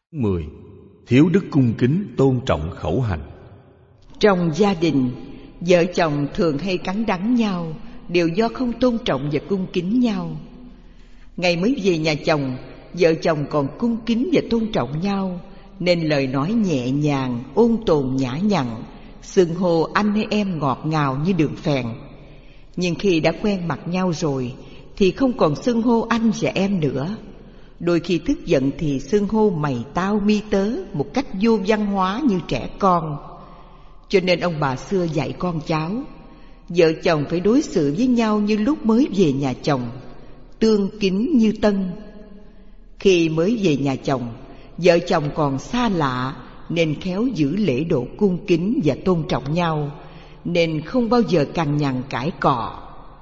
10. Thiếu đức cung kính tôn trọng khẩu hành. Trong gia đình, vợ chồng thường hay cắn đắng nhau đều do không tôn trọng và cung kính nhau. Ngày mới về nhà chồng, vợ chồng còn cung kính và tôn trọng nhau, nên lời nói nhẹ nhàng, ôn tồn nhã nhặn, xưng hô anh hay em ngọt ngào như đường phèn. Nhưng khi đã quen mặt nhau rồi thì không còn xưng hô anh và em nữa. Đôi khi tức giận thì xưng hô mày tao mi tớ một cách vô văn hóa như trẻ con. Cho nên ông bà xưa dạy con cháu, vợ chồng phải đối xử với nhau như lúc mới về nhà chồng, tương kính như tân. Khi mới về nhà chồng, vợ chồng còn xa lạ nên khéo giữ lễ độ cung kính và tôn trọng nhau, nên không bao giờ cằn nhằn cãi cọ.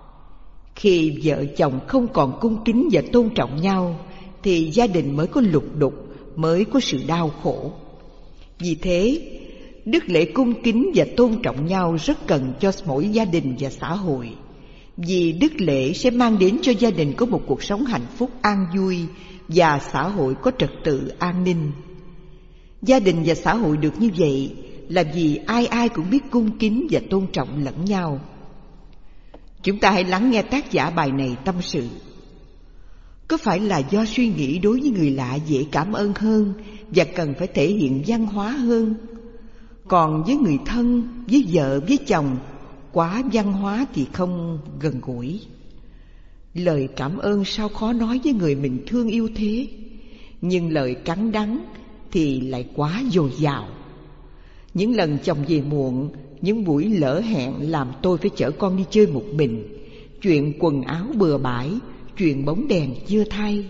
Khi vợ chồng không còn cung kính và tôn trọng nhau thì gia đình mới có lục đục, mới có sự đau khổ. Vì thế, đức lễ cung kính và tôn trọng nhau rất cần cho mỗi gia đình và xã hội. Vì đức lễ sẽ mang đến cho gia đình có một cuộc sống hạnh phúc an vui và xã hội có trật tự an ninh. Gia đình và xã hội được như vậy là vì ai ai cũng biết cung kính và tôn trọng lẫn nhau. Chúng ta hãy lắng nghe tác giả bài này tâm sự. Có phải là do suy nghĩ đối với người lạ dễ cảm ơn hơn và cần phải thể hiện văn hóa hơn? Còn với người thân, với vợ, với chồng, quá văn hóa thì không gần gũi. Lời cảm ơn sao khó nói với người mình thương yêu thế, nhưng lời cắn đắng thì lại quá dồi dào. Những lần chồng về muộn, những buổi lỡ hẹn làm tôi phải chở con đi chơi một mình, chuyện quần áo bừa bãi, chuyện bóng đèn chưa thay.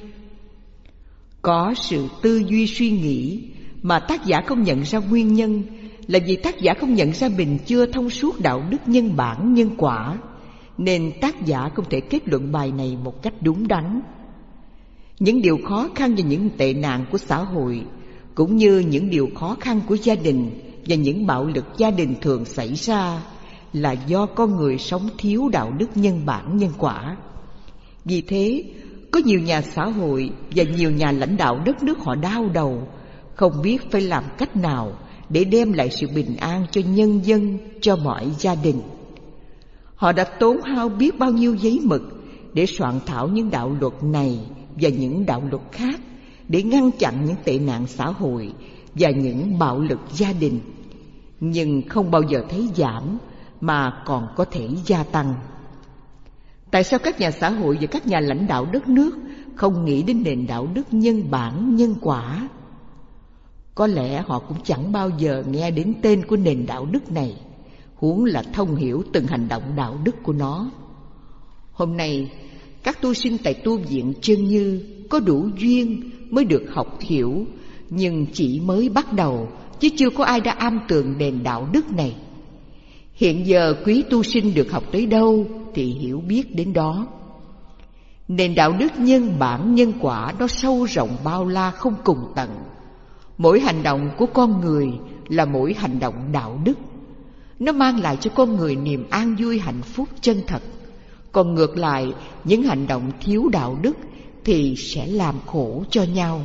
Có sự tư duy suy nghĩ mà tác giả không nhận ra nguyên nhân là vì tác giả không nhận ra mình chưa thông suốt đạo đức nhân bản nhân quả, nên tác giả không thể kết luận bài này một cách đúng đắn. Những điều khó khăn và những tệ nạn của xã hội, cũng như những điều khó khăn của gia đình và những bạo lực gia đình thường xảy ra là do con người sống thiếu đạo đức nhân bản nhân quả. Vì thế, có nhiều nhà xã hội và nhiều nhà lãnh đạo đất nước họ đau đầu, không biết phải làm cách nào để đem lại sự bình an cho nhân dân, cho mọi gia đình. Họ đã tốn hao biết bao nhiêu giấy mực để soạn thảo những đạo luật này và những đạo luật khác để ngăn chặn những tệ nạn xã hội và những bạo lực gia đình, nhưng không bao giờ thấy giảm mà còn có thể gia tăng. Tại sao các nhà xã hội và các nhà lãnh đạo đất nước không nghĩ đến nền đạo đức nhân bản nhân quả? Có lẽ họ cũng chẳng bao giờ nghe đến tên của nền đạo đức này, huống là thông hiểu từng hành động đạo đức của nó. Hôm nay, các tu sinh tại tu viện Chân Như có đủ duyên mới được học hiểu, nhưng chỉ mới bắt đầu, chứ chưa có ai đã am tường nền đạo đức này. Hiện giờ quý tu sinh được học tới đâu thì hiểu biết đến đó. Nền đạo đức nhân bản nhân quả nó sâu rộng bao la không cùng tận. Mỗi hành động của con người là mỗi hành động đạo đức. Nó mang lại cho con người niềm an vui hạnh phúc chân thật. Còn ngược lại, những hành động thiếu đạo đức thì sẽ làm khổ cho nhau.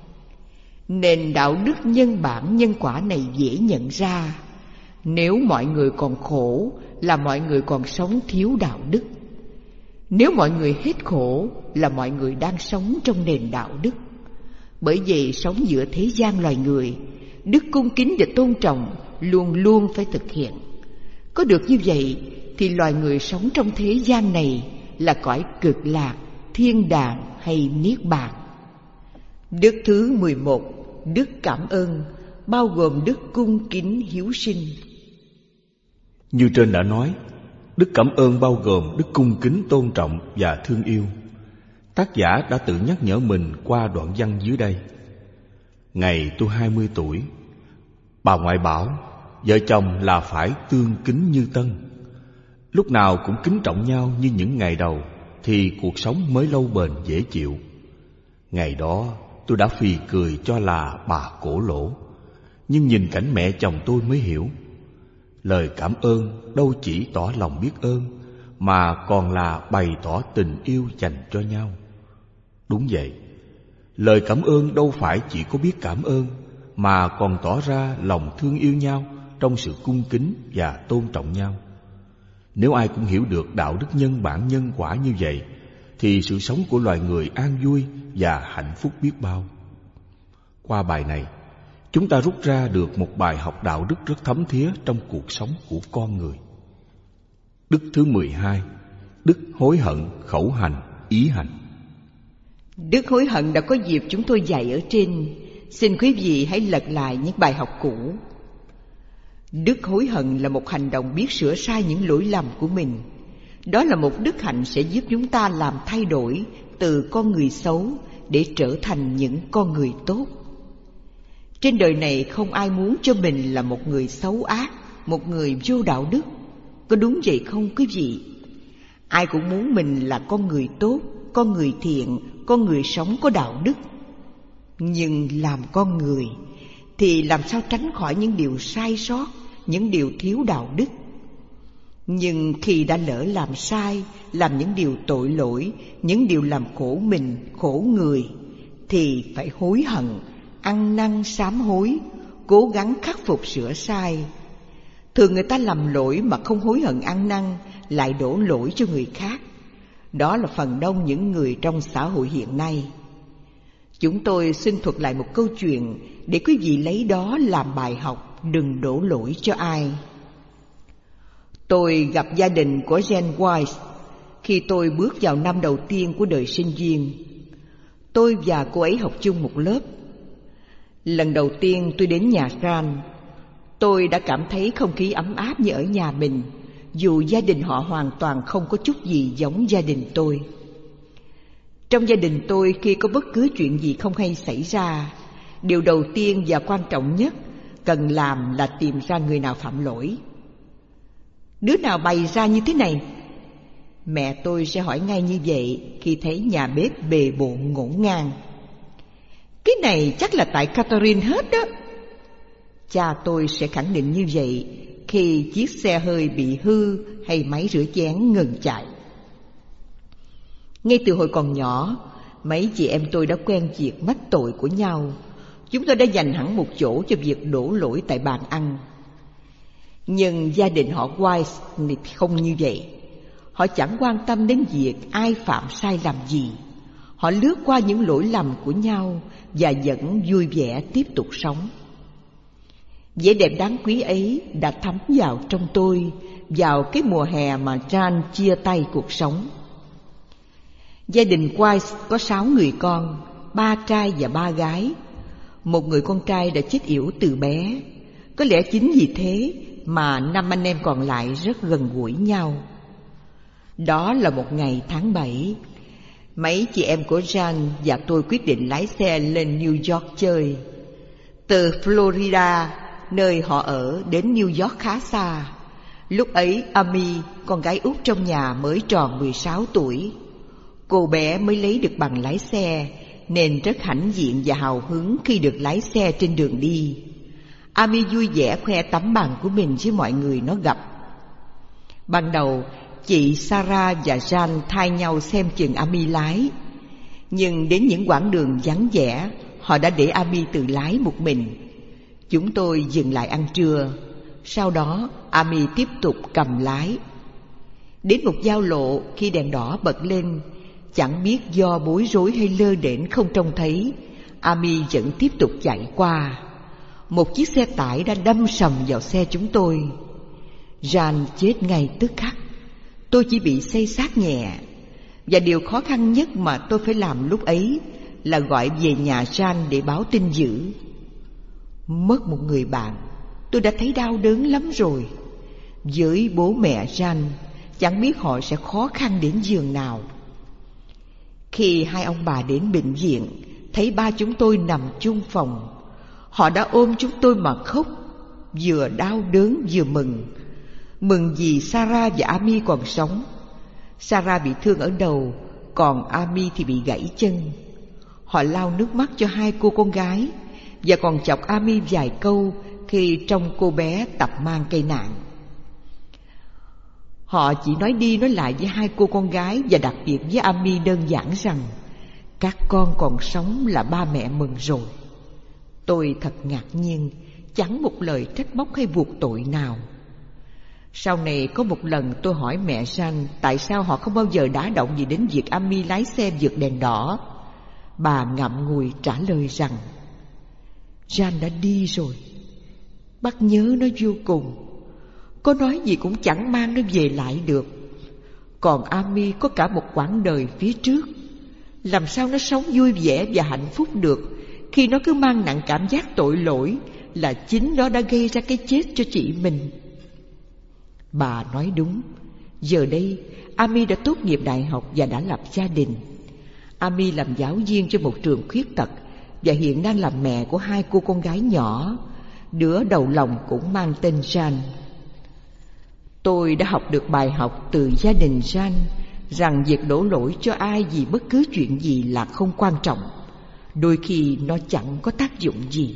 Nền đạo đức nhân bản nhân quả này dễ nhận ra. Nếu mọi người còn khổ là mọi người còn sống thiếu đạo đức. Nếu mọi người hết khổ là mọi người đang sống trong nền đạo đức. Bởi vì sống giữa thế gian loài người, đức cung kính và tôn trọng luôn luôn phải thực hiện. Có được như vậy thì loài người sống trong thế gian này là cõi cực lạc, thiên đàng hay niết bàn. Đức thứ 11, đức cảm ơn, bao gồm đức cung kính hiếu sinh. Như trên đã nói, đức cảm ơn bao gồm đức cung kính tôn trọng và thương yêu. Tác giả đã tự nhắc nhở mình qua đoạn văn dưới đây. Ngày tôi 20 tuổi, bà ngoại bảo vợ chồng là phải tương kính như tân. Lúc nào cũng kính trọng nhau như những ngày đầu thì cuộc sống mới lâu bền dễ chịu. Ngày đó tôi đã phì cười cho là bà cổ lỗ, nhưng nhìn cảnh mẹ chồng tôi mới hiểu. Lời cảm ơn đâu chỉ tỏ lòng biết ơn, mà còn là bày tỏ tình yêu dành cho nhau. Đúng vậy, Lời cảm ơn đâu phải chỉ có biết cảm ơn, mà còn tỏ ra lòng thương yêu nhau trong sự cung kính và tôn trọng nhau. Nếu ai cũng hiểu được đạo đức nhân bản nhân quả như vậy, thì sự sống của loài người an vui và hạnh phúc biết bao. Qua bài này, chúng ta rút ra được một bài học đạo đức rất thấm thía trong cuộc sống của con người. Đức thứ 12, đức hối hận khẩu hành ý hành. Đức hối hận đã có dịp chúng tôi dạy ở trên. Xin quý vị hãy lật lại những bài học cũ. Đức hối hận là một hành động biết sửa sai những lỗi lầm của mình. Đó là một đức hạnh sẽ giúp chúng ta làm thay đổi từ con người xấu để trở thành những con người tốt. Trên đời này không ai muốn cho mình là một người xấu ác, một người vô đạo đức. Có đúng vậy không quý vị? Ai cũng muốn mình là con người tốt, con người thiện, con người sống có đạo đức. Nhưng làm con người thì làm sao tránh khỏi những điều sai sót, những điều thiếu đạo đức. Nhưng khi đã lỡ làm sai, làm những điều tội lỗi, những điều làm khổ mình, khổ người, thì phải hối hận, ăn năn sám hối, cố gắng khắc phục sửa sai. Thường người ta làm lỗi mà không hối hận ăn năn, lại đổ lỗi cho người khác. Đó là phần đông những người trong xã hội hiện nay. Chúng tôi xin thuật lại một câu chuyện để quý vị lấy đó làm bài học, đừng đổ lỗi cho ai. Tôi gặp gia đình của Jen Wise khi tôi bước vào năm đầu tiên của đời sinh viên. Tôi và cô ấy học chung một lớp. Lần đầu tiên tôi đến nhà Jan, tôi đã cảm thấy không khí ấm áp như ở nhà mình, dù gia đình họ hoàn toàn không có chút gì giống gia đình tôi. Trong gia đình tôi, khi có bất cứ chuyện gì không hay xảy ra, điều đầu tiên và quan trọng nhất cần làm là tìm ra người nào phạm lỗi. Đứa nào bày ra như thế này? Mẹ tôi sẽ hỏi ngay như vậy khi thấy nhà bếp bề bộn ngổn ngang. Cái này chắc là tại Catherine hết đó. Cha tôi sẽ khẳng định như vậy khi chiếc xe hơi bị hư hay máy rửa chén ngừng chạy. Ngay từ hồi còn nhỏ, mấy chị em tôi đã quen việc mách tội của nhau. Chúng tôi đã dành hẳn một chỗ cho việc đổ lỗi tại bàn ăn. Nhưng gia đình họ Wise thì không như vậy. Họ chẳng quan tâm đến việc ai phạm sai lầm gì. Họ lướt qua những lỗi lầm của nhau và vẫn vui vẻ tiếp tục sống. Vẻ đẹp đáng quý ấy đã thấm vào trong tôi vào cái mùa hè mà Jan chia tay cuộc sống. Gia đình Wise có 6 người con, 3 trai và 3 gái. Một người con trai đã chết yểu từ bé. Có lẽ chính vì thế mà 5 anh em còn lại rất gần gũi nhau. Đó là một ngày tháng 7. Mấy chị em của Jan và tôi quyết định lái xe lên New York chơi. Từ Florida, nơi họ ở, đến New York khá xa. Lúc ấy Amy, con gái út trong nhà, mới tròn 16 tuổi. Cô bé mới lấy được bằng lái xe nên rất hãnh diện và hào hứng khi được lái xe trên đường đi. Amy vui vẻ khoe tấm bằng của mình với mọi người nó gặp. Ban đầu chị Sarah và Jan thay nhau xem chừng Amy lái. Nhưng đến những quãng đường vắng vẻ, họ đã để Amy tự lái một mình. Chúng tôi dừng lại ăn trưa. Sau đó Amy tiếp tục cầm lái. Đến một giao lộ, khi đèn đỏ bật lên, chẳng biết do bối rối hay lơ đễnh không trông thấy, Amy vẫn tiếp tục chạy qua. Một chiếc xe tải đã đâm sầm vào xe chúng tôi. Jan chết ngay tức khắc. Tôi chỉ bị xây xát nhẹ. Và điều khó khăn nhất mà tôi phải làm lúc ấy là gọi về nhà Jan để báo tin dữ. Mất một người bạn, tôi đã thấy đau đớn lắm rồi. Với bố mẹ Jan, chẳng biết họ sẽ khó khăn đến giường nào. Khi hai ông bà đến bệnh viện, thấy ba chúng tôi nằm chung phòng, họ đã ôm chúng tôi mà khóc, vừa đau đớn vừa mừng. Mừng vì Sarah và Amy còn sống. Sarah bị thương ở đầu, còn Amy thì bị gãy chân. Họ lau nước mắt cho hai cô con gái và còn chọc Amy vài câu khi trông cô bé tập mang cây nạng. Họ chỉ nói đi nói lại với hai cô con gái và đặc biệt với Amy đơn giản rằng Các con còn sống là ba mẹ mừng rồi. Tôi thật ngạc nhiên, chẳng một lời trách móc hay buộc tội nào. Sau này có một lần tôi hỏi mẹ Jean tại sao họ không bao giờ đả động gì đến việc Ami lái xe vượt đèn đỏ. Bà ngậm ngùi trả lời rằng Jean đã đi rồi, bác nhớ nó vô cùng, có nói gì cũng chẳng mang nó về lại được. Còn Ami có cả một quãng đời phía trước, làm sao nó sống vui vẻ và hạnh phúc được khi nó cứ mang nặng cảm giác tội lỗi là chính nó đã gây ra cái chết cho chị mình. Bà nói đúng. Giờ đây Ami đã tốt nghiệp đại học và đã lập gia đình. Ami làm giáo viên cho một trường khuyết tật và hiện đang làm mẹ của 2 cô con gái nhỏ. Đứa đầu lòng cũng mang tên Jean. Tôi đã học được bài học từ gia đình Jean rằng việc đổ lỗi cho ai vì bất cứ chuyện gì là không quan trọng. Đôi khi nó chẳng có tác dụng gì.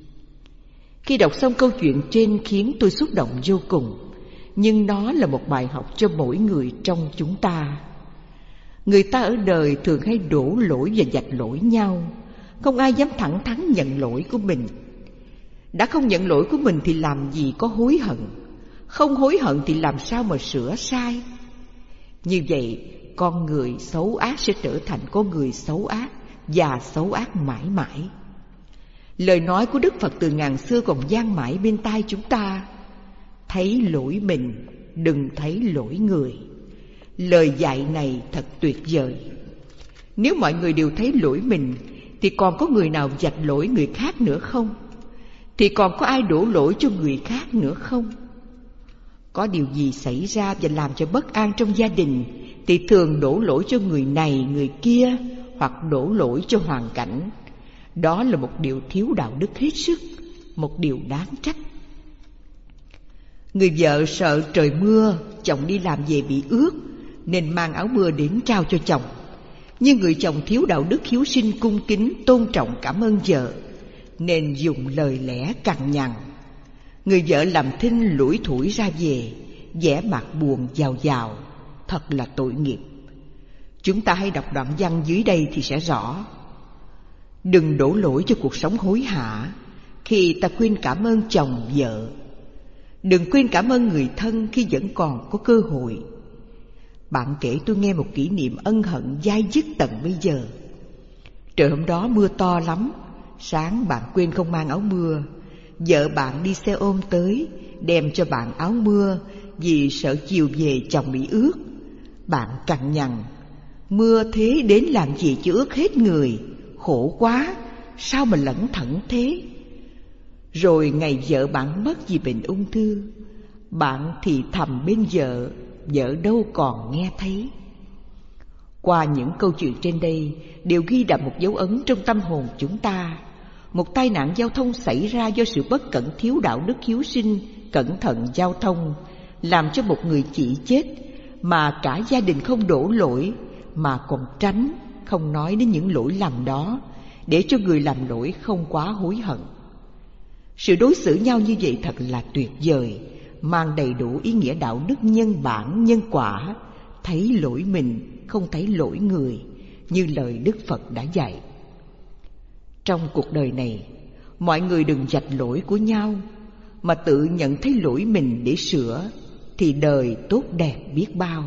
Khi đọc xong câu chuyện trên khiến tôi xúc động vô cùng. Nhưng nó là một bài học cho mỗi người trong chúng ta. Người ta ở đời thường hay đổ lỗi và vạch lỗi nhau. Không ai dám thẳng thắn nhận lỗi của mình. Đã không nhận lỗi của mình thì làm gì có hối hận. Không hối hận thì làm sao mà sửa sai. Như vậy con người xấu ác sẽ trở thành con người xấu ác và xấu ác mãi mãi. Lời nói của Đức Phật từ ngàn xưa còn vang mãi bên tai chúng ta: thấy lỗi mình, đừng thấy lỗi người. Lời dạy này thật tuyệt vời. Nếu mọi người đều thấy lỗi mình thì còn có người nào vạch lỗi người khác nữa không? Thì còn có ai đổ lỗi cho người khác nữa không? Có điều gì xảy ra và làm cho bất an trong gia đình thì thường đổ lỗi cho người này người kia, hoặc đổ lỗi cho hoàn cảnh. Đó là một điều thiếu đạo đức hết sức, một điều đáng trách. Người vợ sợ trời mưa, chồng đi làm về bị ướt nên mang áo mưa đến trao cho chồng. Nhưng người chồng thiếu đạo đức hiếu sinh, cung kính, tôn trọng, cảm ơn vợ nên dùng lời lẽ cằn nhằn. Người vợ làm thinh lủi thủi ra về, vẻ mặt buồn giàu giàu, thật là tội nghiệp. Chúng ta hãy đọc đoạn văn dưới đây thì sẽ rõ. Đừng đổ lỗi cho cuộc sống hối hả khi ta quên cảm ơn chồng vợ. Đừng quên cảm ơn người thân khi vẫn còn có cơ hội. Bạn kể tôi nghe một kỷ niệm ân hận dai dứt tận bây giờ. Trời hôm đó mưa to lắm. Sáng bạn quên không mang áo mưa. Vợ bạn đi xe ôm tới, đem cho bạn áo mưa vì sợ chiều về chồng bị ướt. Bạn cằn nhằn: mưa thế đến làm gì chứ ướt hết người, khổ quá, sao mà lẩn thẩn thế. Rồi ngày vợ bạn mất vì bệnh ung thư, bạn thì thầm bên vợ, vợ đâu còn nghe thấy. Qua những câu chuyện trên đây đều ghi đậm một dấu ấn trong tâm hồn chúng ta. Một tai nạn giao thông xảy ra do sự bất cẩn, thiếu đạo đức hiếu sinh, cẩn thận giao thông, làm cho một người chị chết, mà cả gia đình không đổ lỗi, mà còn tránh, không nói đến những lỗi lầm đó, để cho người làm lỗi không quá hối hận. Sự đối xử nhau như vậy thật là tuyệt vời, mang đầy đủ ý nghĩa đạo đức nhân bản, nhân quả, thấy lỗi mình, không thấy lỗi người, như lời Đức Phật đã dạy. Trong cuộc đời này, mọi người đừng vạch lỗi của nhau, mà tự nhận thấy lỗi mình để sửa, thì đời tốt đẹp biết bao.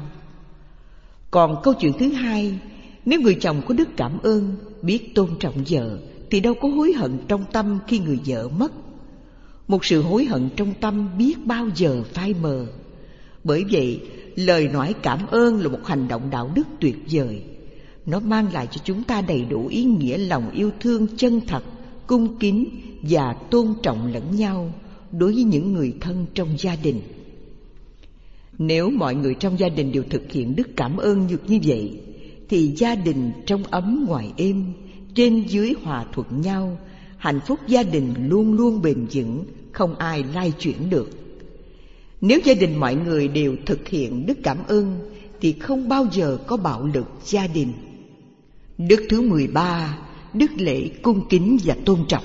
Còn câu chuyện thứ hai, nếu người chồng có đức cảm ơn, biết tôn trọng vợ, thì đâu có hối hận trong tâm khi người vợ mất. Một sự hối hận trong tâm biết bao giờ phai mờ. Bởi vậy, lời nói cảm ơn là một hành động đạo đức tuyệt vời. Nó mang lại cho chúng ta đầy đủ ý nghĩa lòng yêu thương chân thật, cung kính và tôn trọng lẫn nhau đối với những người thân trong gia đình. Nếu mọi người trong gia đình đều thực hiện đức cảm ơn như vậy, thì gia đình trong ấm ngoài êm, trên dưới hòa thuận nhau, hạnh phúc gia đình luôn luôn bền vững, không ai lai chuyển được. Nếu gia đình mọi người đều thực hiện đức cảm ơn thì không bao giờ có bạo lực gia đình. Đức thứ 13, đức lễ cung kính và tôn trọng.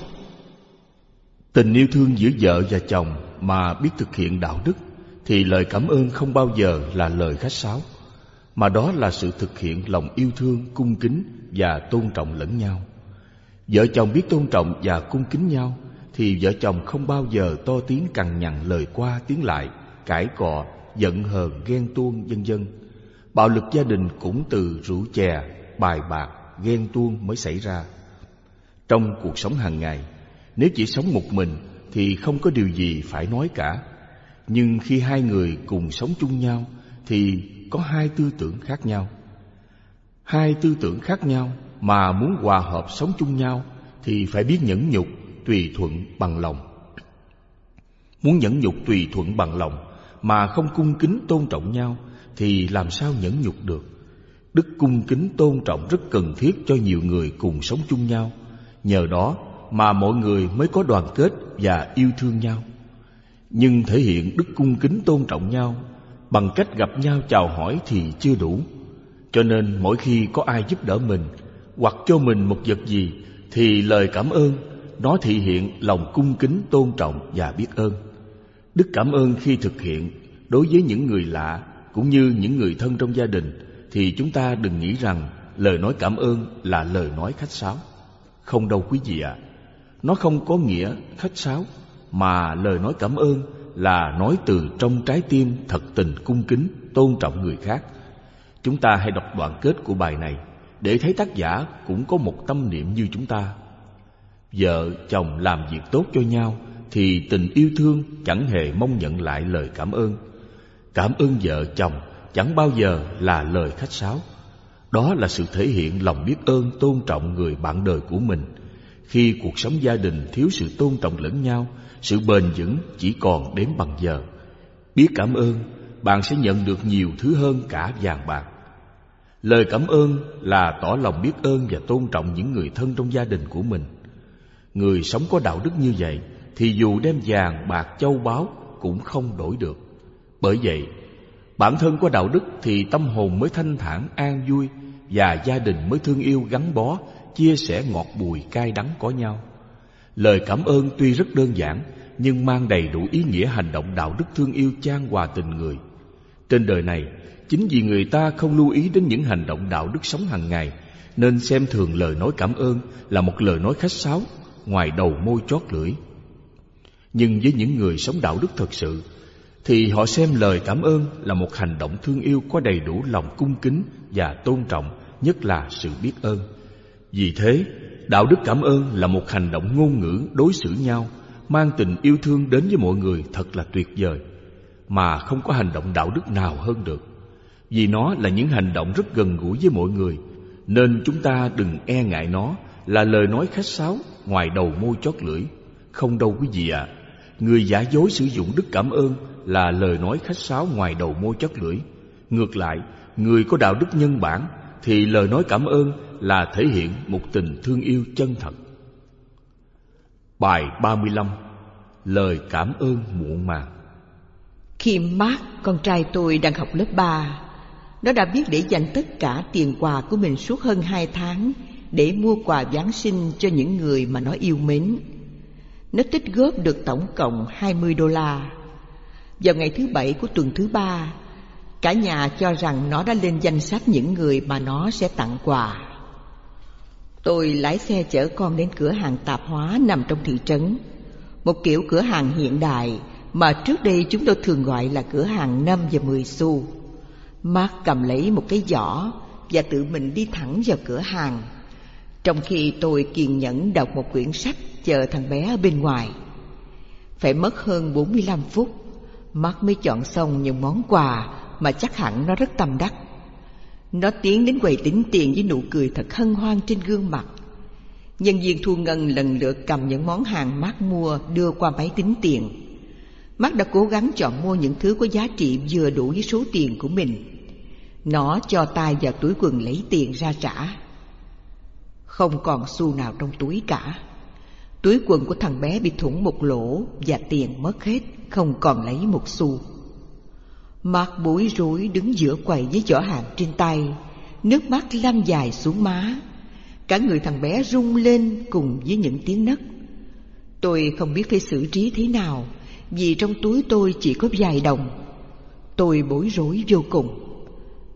Tình yêu thương giữa vợ và chồng mà biết thực hiện đạo đức thì lời cảm ơn không bao giờ là lời khách sáo. mà đó là sự thực hiện lòng yêu thương, cung kính và tôn trọng lẫn nhau. Vợ chồng biết tôn trọng và cung kính nhau thì vợ chồng không bao giờ to tiếng cằn nhằn, lời qua tiếng lại, cãi cọ, giận hờn, ghen tuông, vân vân. Bạo lực gia đình cũng từ rượu chè, bài bạc, ghen tuông mới xảy ra. Trong cuộc sống hàng ngày, nếu chỉ sống một mình thì không có điều gì phải nói cả. Nhưng khi hai người cùng sống chung nhau thì có hai tư tưởng khác nhau. Hai tư tưởng khác nhau mà muốn hòa hợp sống chung nhau thì phải biết nhẫn nhục, tùy thuận bằng lòng. Muốn nhẫn nhục tùy thuận bằng lòng mà không cung kính tôn trọng nhau thì làm sao nhẫn nhục được. Đức cung kính tôn trọng rất cần thiết cho nhiều người cùng sống chung nhau. Nhờ đó mà mọi người mới có đoàn kết và yêu thương nhau. Nhưng thể hiện đức cung kính tôn trọng nhau bằng cách gặp nhau chào hỏi thì chưa đủ. Cho nên mỗi khi có ai giúp đỡ mình hoặc cho mình một vật gì thì lời cảm ơn nó thể hiện lòng cung kính tôn trọng và biết ơn. Đức cảm ơn khi thực hiện đối với những người lạ cũng như những người thân trong gia đình thì chúng ta đừng nghĩ rằng lời nói cảm ơn là lời nói khách sáo. Không đâu quý vị ạ. Nó không có nghĩa khách sáo, mà lời nói cảm ơn là nói từ trong trái tim thật tình cung kính, tôn trọng người khác. Chúng ta hãy đọc đoạn kết của bài này để thấy tác giả cũng có một tâm niệm như chúng ta. Vợ chồng làm việc tốt cho nhau thì tình yêu thương chẳng hề mong nhận lại lời cảm ơn. Cảm ơn vợ chồng chẳng bao giờ là lời khách sáo. Đó là sự thể hiện lòng biết ơn, tôn trọng người bạn đời của mình. Khi cuộc sống gia đình thiếu sự tôn trọng lẫn nhau, sự bền vững chỉ còn đếm bằng giờ. Biết cảm ơn, bạn sẽ nhận được nhiều thứ hơn cả vàng bạc. Lời cảm ơn là tỏ lòng biết ơn và tôn trọng những người thân trong gia đình của mình. Người sống có đạo đức như vậy thì dù đem vàng bạc châu báu cũng không đổi được. Bởi vậy, bản thân có đạo đức thì tâm hồn mới thanh thản an vui, và gia đình mới thương yêu gắn bó, chia sẻ ngọt bùi cay đắng có nhau. Lời cảm ơn tuy rất đơn giản nhưng mang đầy đủ ý nghĩa hành động đạo đức thương yêu chan hòa tình người. Trên đời này, chính vì người ta không lưu ý đến những hành động đạo đức sống hàng ngày nên xem thường lời nói cảm ơn là một lời nói khách sáo, ngoài đầu môi chót lưỡi. Nhưng với những người sống đạo đức thật sự thì họ xem lời cảm ơn là một hành động thương yêu có đầy đủ lòng cung kính và tôn trọng, nhất là sự biết ơn. Vì thế, đạo đức cảm ơn là một hành động ngôn ngữ đối xử nhau, mang tình yêu thương đến với mọi người thật là tuyệt vời, mà không có hành động đạo đức nào hơn được. Vì nó là những hành động rất gần gũi với mọi người, nên chúng ta đừng e ngại nó là lời nói khách sáo, ngoài đầu môi chót lưỡi. Không đâu quý vị ạ. Người giả dối sử dụng đức cảm ơn là lời nói khách sáo, ngoài đầu môi chót lưỡi. Ngược lại, người có đạo đức nhân bản thì lời nói cảm ơn là thể hiện một tình thương yêu chân thật. Bài 35. Lời cảm ơn muộn màng. Khi Mark, con trai tôi đang học lớp 3, nó đã biết để dành tất cả tiền quà của mình suốt hơn 2 tháng để mua quà Giáng sinh cho những người mà nó yêu mến. Nó tích góp được tổng cộng $20. Vào ngày thứ Bảy của tuần thứ 3, cả nhà cho rằng nó đã lên danh sách những người mà nó sẽ tặng quà. Tôi lái xe chở con đến cửa hàng tạp hóa nằm trong thị trấn, một kiểu cửa hàng hiện đại mà trước đây chúng tôi thường gọi là cửa hàng 5 và 10 xu. Mark cầm lấy một cái giỏ và tự mình đi thẳng vào cửa hàng, trong khi tôi kiên nhẫn đọc một quyển sách chờ thằng bé ở bên ngoài. Phải mất hơn 45 phút, Mark mới chọn xong những món quà mà chắc hẳn nó rất tâm đắc. Nó tiến đến quầy tính tiền với nụ cười thật hân hoan trên gương mặt. Nhân viên thu ngân lần lượt cầm những món hàng Mark mua đưa qua máy tính tiền. Mark đã cố gắng chọn mua những thứ có giá trị vừa đủ với số tiền của mình. Nó cho tay vào túi quần lấy tiền ra trả. Không còn xu nào trong túi cả. Túi quần của thằng bé bị thủng một lỗ và tiền mất hết, không còn lấy một xu. Mark bối rối đứng giữa quầy với giỏ hàng trên tay, nước mắt lăn dài xuống má. Cả người thằng bé rung lên cùng với những tiếng nấc. Tôi không biết phải xử trí thế nào, vì trong túi tôi chỉ có vài đồng. Tôi bối rối vô cùng.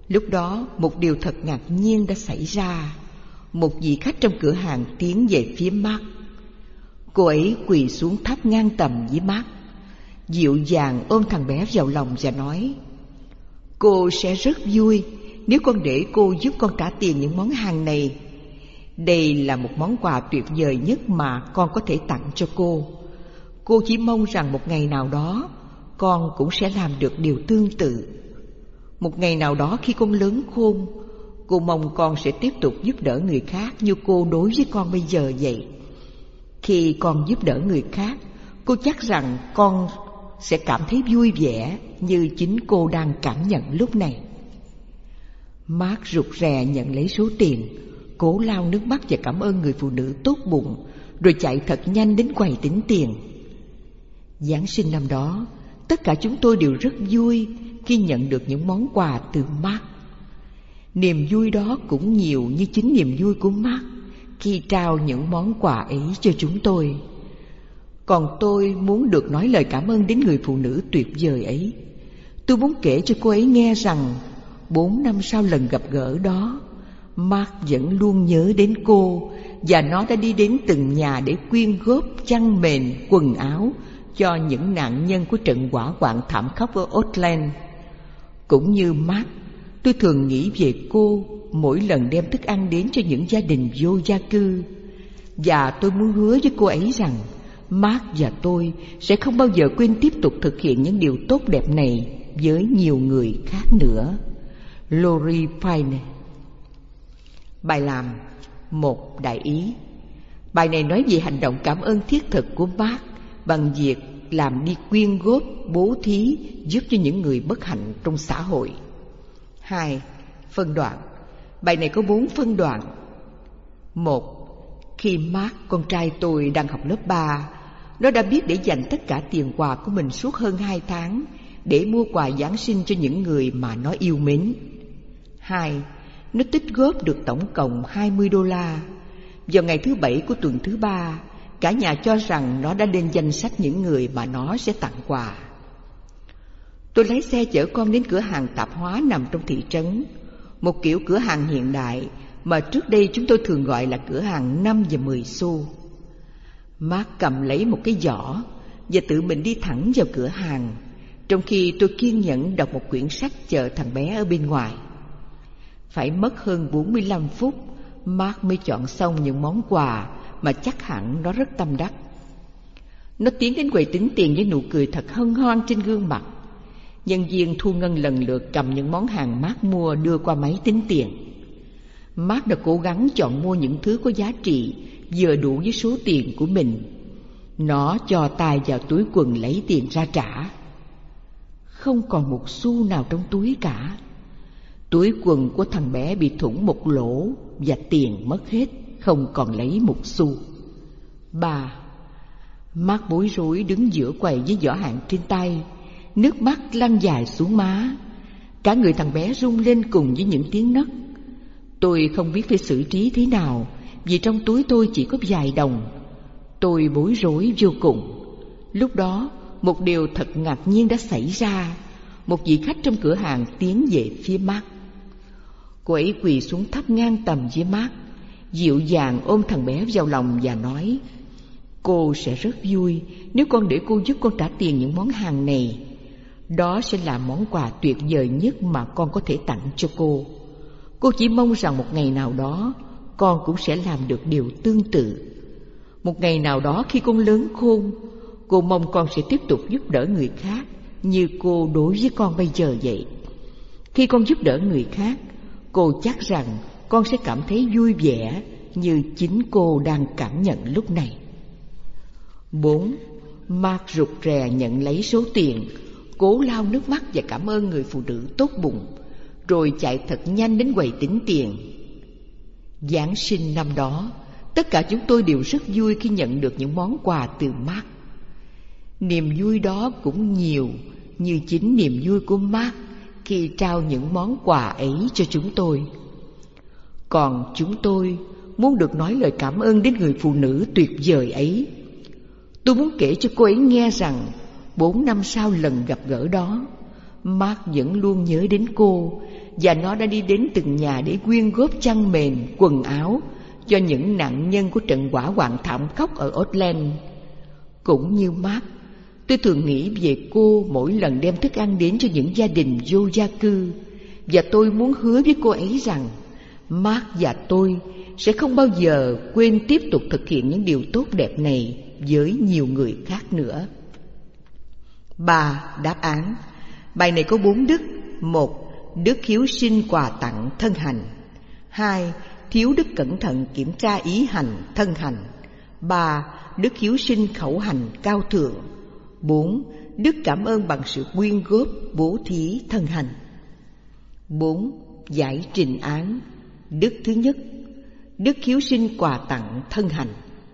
Lúc đó một điều thật ngạc nhiên đã xảy ra. Một vị khách trong cửa hàng tiến về phía Mark. Cô ấy quỳ xuống thấp ngang tầm với Mark, dịu dàng ôm thằng bé vào lòng và nói: cô sẽ rất vui nếu con để cô giúp con trả tiền những món hàng này. Đây là một món quà tuyệt vời nhất mà con có thể tặng cho cô. Cô chỉ mong rằng một ngày nào đó con cũng sẽ làm được điều tương tự. Một ngày nào đó khi con lớn khôn, cô mong con sẽ tiếp tục giúp đỡ người khác như cô đối với con bây giờ vậy. Khi con giúp đỡ người khác, cô chắc rằng con sẽ cảm thấy vui vẻ như chính cô đang cảm nhận lúc này. Mark rụt rè nhận lấy số tiền, cố lau nước mắt và cảm ơn người phụ nữ tốt bụng, rồi chạy thật nhanh đến quầy tính tiền. Giáng sinh năm đó, tất cả chúng tôi đều rất vui khi nhận được những món quà từ Mark. Niềm vui đó cũng nhiều như chính niềm vui của Mark khi trao những món quà ấy cho chúng tôi. Còn tôi muốn được nói lời cảm ơn đến người phụ nữ tuyệt vời ấy. Tôi muốn kể cho cô ấy nghe rằng 4 năm sau lần gặp gỡ đó, Mark vẫn luôn nhớ đến cô, và nó đã đi đến từng nhà để quyên góp chăn mền, quần áo cho những nạn nhân của trận hỏa hoạn thảm khốc ở Oakland. Cũng như Mark, tôi thường nghĩ về cô mỗi lần đem thức ăn đến cho những gia đình vô gia cư. Và tôi muốn hứa với cô ấy rằng Mark và tôi sẽ không bao giờ quên tiếp tục thực hiện những điều tốt đẹp này với nhiều người khác nữa. Lori Fine. Bài làm một đại ý. Bài này nói về hành động cảm ơn thiết thực của Mark bằng việc làm đi quyên góp, bố thí giúp cho những người bất hạnh trong xã hội. 2. Phân đoạn. Bài này có 4 phân đoạn. 1. Khi Mark, con trai tôi, đang học lớp 3, nó đã biết để dành tất cả tiền quà của mình suốt hơn 2 tháng để mua quà Giáng sinh cho những người mà nó yêu mến. 2. Nó tích góp được tổng cộng $20. Vào ngày thứ 7 của tuần thứ 3, cả nhà cho rằng nó đã lên danh sách những người mà nó sẽ tặng quà. Tôi lái xe chở con đến cửa hàng tạp hóa nằm trong thị trấn, một kiểu cửa hàng hiện đại mà trước đây chúng tôi thường gọi là cửa hàng 5 và 10 xu. Mark cầm lấy một cái giỏ và tự mình đi thẳng vào cửa hàng, trong khi tôi kiên nhẫn đọc một quyển sách chờ thằng bé ở bên ngoài. Phải mất hơn 45 phút, Mark mới chọn xong những món quà mà chắc hẳn nó rất tâm đắc. Nó tiến đến quầy tính tiền với nụ cười thật hân hoan trên gương mặt. Nhân viên thu ngân lần lượt cầm những món hàng Mark mua đưa qua máy tính tiền. Mark đã cố gắng chọn mua những thứ có giá trị vừa đủ với số tiền của mình. Nó cho tay vào túi quần lấy tiền ra trả. Không còn một xu nào trong túi cả. Túi quần của thằng bé bị thủng một lỗ và tiền mất hết, không còn lấy một xu. 3. Mark bối rối đứng giữa quầy với giỏ hàng trên tay, nước mắt lăn dài xuống má. Cả người thằng bé rung lên cùng với những tiếng nấc. Tôi không biết phải xử trí thế nào, vì trong túi tôi chỉ có vài đồng. Tôi bối rối vô cùng. Lúc đó, một điều thật ngạc nhiên đã xảy ra. Một vị khách trong cửa hàng tiến về phía Mark. Cô ấy quỳ xuống thấp ngang tầm với Mark, dịu dàng ôm thằng bé vào lòng và nói: cô sẽ rất vui nếu con để cô giúp con trả tiền những món hàng này. Đó sẽ là món quà tuyệt vời nhất mà con có thể tặng cho cô. Cô chỉ mong rằng một ngày nào đó con cũng sẽ làm được điều tương tự. Một ngày nào đó khi con lớn khôn, cô mong con sẽ tiếp tục giúp đỡ người khác như cô đối với con bây giờ vậy. Khi con giúp đỡ người khác, cô chắc rằng con sẽ cảm thấy vui vẻ như chính cô đang cảm nhận lúc này. 4. Mark rụt rè nhận lấy số tiền, cố lau nước mắt và cảm ơn người phụ nữ tốt bụng, rồi chạy thật nhanh đến quầy tính tiền. Giáng sinh năm đó, tất cả chúng tôi đều rất vui khi nhận được những món quà từ Mark. Niềm vui đó cũng nhiều như chính niềm vui của Mark khi trao những món quà ấy cho chúng tôi. Còn chúng tôi muốn được nói lời cảm ơn đến người phụ nữ tuyệt vời ấy. Tôi muốn kể cho cô ấy nghe rằng 4 năm sau lần gặp gỡ đó, Mark vẫn luôn nhớ đến cô và nó đã đi đến từng nhà để quyên góp chăn mền, quần áo cho những nạn nhân của trận hỏa hoạn thảm khốc ở Auckland. Cũng như Mark, tôi thường nghĩ về cô mỗi lần đem thức ăn đến cho những gia đình vô gia cư, và tôi muốn hứa với cô ấy rằng Mark và tôi sẽ không bao giờ quên tiếp tục thực hiện những điều tốt đẹp này với nhiều người khác nữa. 3. Đáp án. Bài này có 4 đức. 1. Đức hiếu sinh quà tặng thân hành. 2. Thiếu đức cẩn thận kiểm tra ý hành thân hành. 3. Đức hiếu sinh khẩu hành cao thượng. 4. Đức cảm ơn bằng sự quyên góp bố thí thân hành. 4. Giải trình án. Đức thứ nhất, đức hiếu sinh quà tặng thân hành.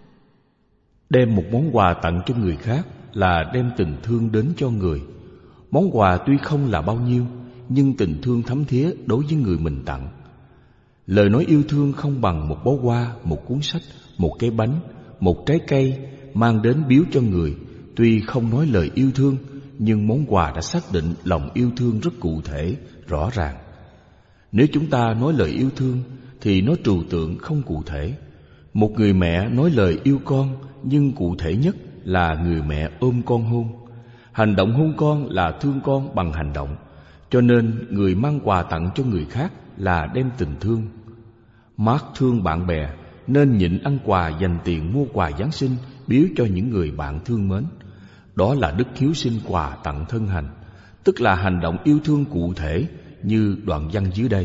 Đem một món quà tặng cho người khác là đem tình thương đến cho người. Món quà tuy không là bao nhiêu, nhưng tình thương thấm thía đối với người mình tặng. Lời nói yêu thương không bằng một bó hoa, một cuốn sách, một cái bánh, một trái cây mang đến biếu cho người. Tuy không nói lời yêu thương, nhưng món quà đã xác định lòng yêu thương rất cụ thể, rõ ràng. Nếu chúng ta nói lời yêu thương thì nó trừu tượng không cụ thể. Một người mẹ nói lời yêu con, nhưng cụ thể nhất là người mẹ ôm con hôn. Hành động hôn con là thương con bằng hành động. Cho nên người mang quà tặng cho người khác là đem tình thương. Mark thương bạn bè nên nhịn ăn quà dành tiền mua quà Giáng sinh biếu cho những người bạn thương mến. Đó là đức hiếu sinh quà tặng thân hành, tức là hành động yêu thương cụ thể như đoạn văn dưới đây.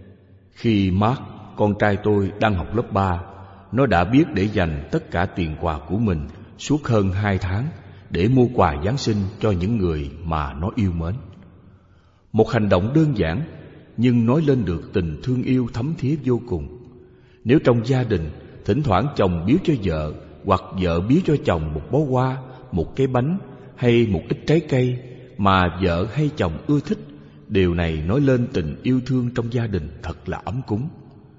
Khi Mark, con trai tôi, đang học lớp 3, nó đã biết để dành tất cả tiền quà của mình suốt hơn 2 tháng để mua quà Giáng sinh cho những người mà nó yêu mến. Một hành động đơn giản nhưng nói lên được tình thương yêu thấm thía vô cùng. Nếu trong gia đình thỉnh thoảng chồng biếu cho vợ hoặc vợ biếu cho chồng một bó hoa, một cái bánh hay một ít trái cây mà vợ hay chồng ưa thích, điều này nói lên tình yêu thương trong gia đình thật là ấm cúng.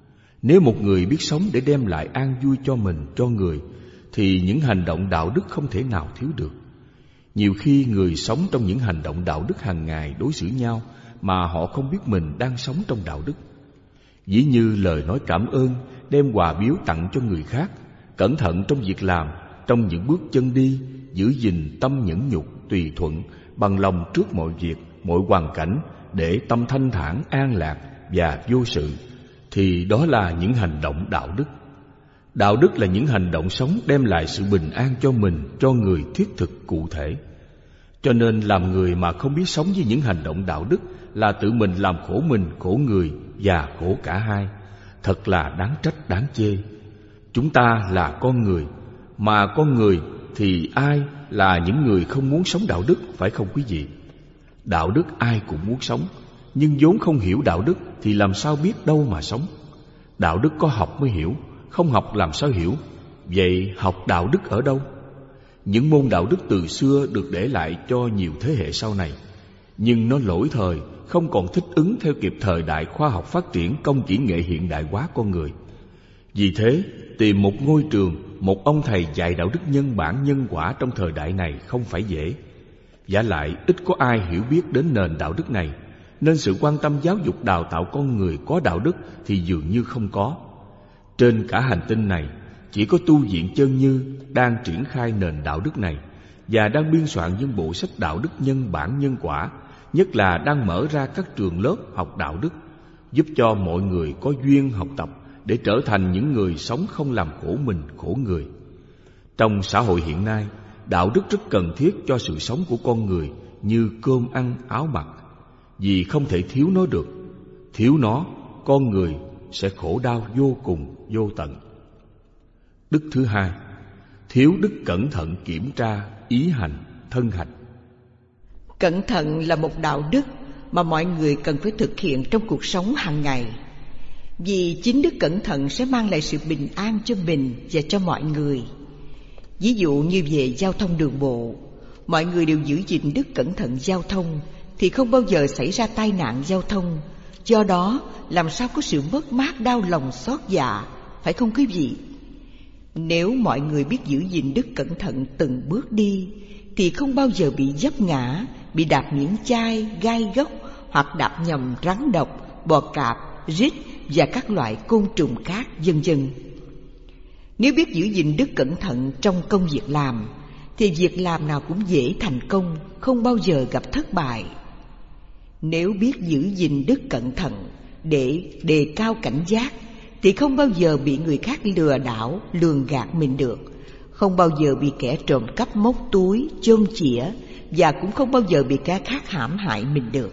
Nếu một người biết sống để đem lại an vui cho mình, cho người, thì những hành động đạo đức không thể nào thiếu được. Nhiều khi người sống trong những hành động đạo đức hàng ngày đối xử nhau mà họ không biết mình đang sống trong đạo đức. Ví như lời nói cảm ơn, đem quà biếu tặng cho người khác, cẩn thận trong việc làm, trong những bước chân đi, giữ gìn tâm nhẫn nhục, tùy thuận, bằng lòng trước mọi việc, mọi hoàn cảnh, để tâm thanh thản, an lạc và vô sự, thì đó là những hành động đạo đức. Đạo đức là những hành động sống đem lại sự bình an cho mình, cho người thiết thực cụ thể. Cho nên làm người mà không biết sống với những hành động đạo đức là tự mình làm khổ mình, khổ người và khổ cả hai. Thật là đáng trách, đáng chê. Chúng ta là con người, mà con người thì ai là những người không muốn sống đạo đức, phải không quý vị? Đạo đức ai cũng muốn sống, nhưng vốn không hiểu đạo đức thì làm sao biết đâu mà sống. Đạo đức có học mới hiểu, không học làm sao hiểu. Vậy học đạo đức ở đâu? Những môn đạo đức từ xưa được để lại cho nhiều thế hệ sau này, nhưng nó lỗi thời, không còn thích ứng theo kịp thời đại khoa học phát triển, công kỹ nghệ hiện đại hóa con người. Vì thế, tìm một ngôi trường, một ông thầy dạy đạo đức nhân bản nhân quả trong thời đại này không phải dễ. Vả lại ít có ai hiểu biết đến nền đạo đức này, nên sự quan tâm giáo dục đào tạo con người có đạo đức thì dường như không có. Trên cả hành tinh này, chỉ có tu viện Chân Như đang triển khai nền đạo đức này và đang biên soạn những bộ sách đạo đức nhân bản nhân quả, nhất là đang mở ra các trường lớp học đạo đức, giúp cho mọi người có duyên học tập để trở thành những người sống không làm khổ mình, khổ người. Trong xã hội hiện nay, đạo đức rất cần thiết cho sự sống của con người như cơm ăn, áo mặc, vì không thể thiếu nó được. Thiếu nó, con người sẽ khổ đau vô cùng, vô tận. Đức thứ hai, thiếu đức cẩn thận kiểm tra ý hành, thân hành. Cẩn thận là một đạo đức mà mọi người cần phải thực hiện trong cuộc sống hàng ngày. Vì chính đức cẩn thận sẽ mang lại sự bình an cho mình và cho mọi người. Ví dụ như về giao thông đường bộ, mọi người đều giữ gìn đức cẩn thận giao thông thì không bao giờ xảy ra tai nạn giao thông. Do đó, làm sao có sự mất mát đau lòng xót dạ, phải không quý vị? Nếu mọi người biết giữ gìn đức cẩn thận từng bước đi thì không bao giờ bị vấp ngã, bị đạp miễn chai, gai góc hoặc đạp nhầm rắn độc, bò cạp, rít và các loại côn trùng khác, vân vân. Nếu biết giữ gìn đức cẩn thận trong công việc làm, thì việc làm nào cũng dễ thành công, không bao giờ gặp thất bại. Nếu biết giữ gìn đức cẩn thận để đề cao cảnh giác, thì không bao giờ bị người khác lừa đảo, lường gạt mình được, không bao giờ bị kẻ trộm cắp móc túi, chôm chĩa, và cũng không bao giờ bị kẻ khác hãm hại mình được.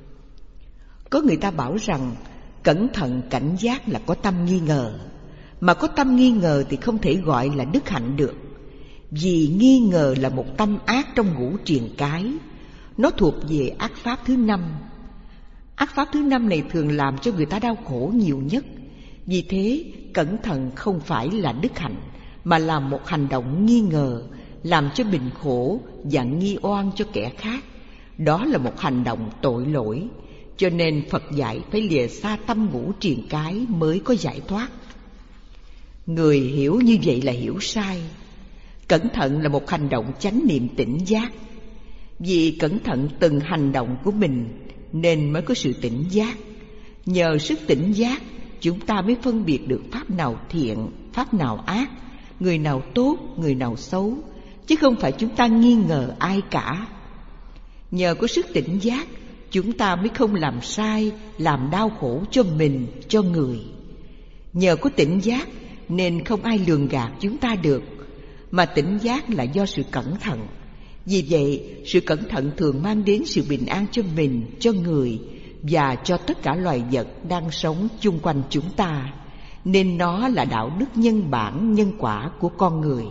Có người ta bảo rằng cẩn thận cảnh giác là có tâm nghi ngờ, mà có tâm nghi ngờ thì không thể gọi là đức hạnh được, vì nghi ngờ là một tâm ác trong ngũ triền cái. Nó thuộc về ác pháp thứ 5. Ác pháp thứ 5 này thường làm cho người ta đau khổ nhiều nhất. Vì thế, cẩn thận không phải là đức hạnh, mà là một hành động nghi ngờ, làm cho mình khổ và nghi oan cho kẻ khác. Đó là một hành động tội lỗi. Cho nên Phật dạy phải lìa xa tâm ngũ triền cái mới có giải thoát. Người hiểu như vậy là hiểu sai. Cẩn thận là một hành động chánh niệm tỉnh giác. Vì cẩn thận từng hành động của mình nên mới có sự tỉnh giác. Nhờ sức tỉnh giác, chúng ta mới phân biệt được pháp nào thiện, pháp nào ác, người nào tốt, người nào xấu, chứ không phải chúng ta nghi ngờ ai cả. Nhờ có sức tỉnh giác, chúng ta mới không làm sai, làm đau khổ cho mình, cho người. Nhờ có tỉnh giác nên không ai lường gạt chúng ta được, mà tỉnh giác là do sự cẩn thận. Vì vậy, sự cẩn thận thường mang đến sự bình an cho mình, cho người và cho tất cả loài vật đang sống chung quanh chúng ta. Nên nó là đạo đức nhân bản, nhân quả của con người.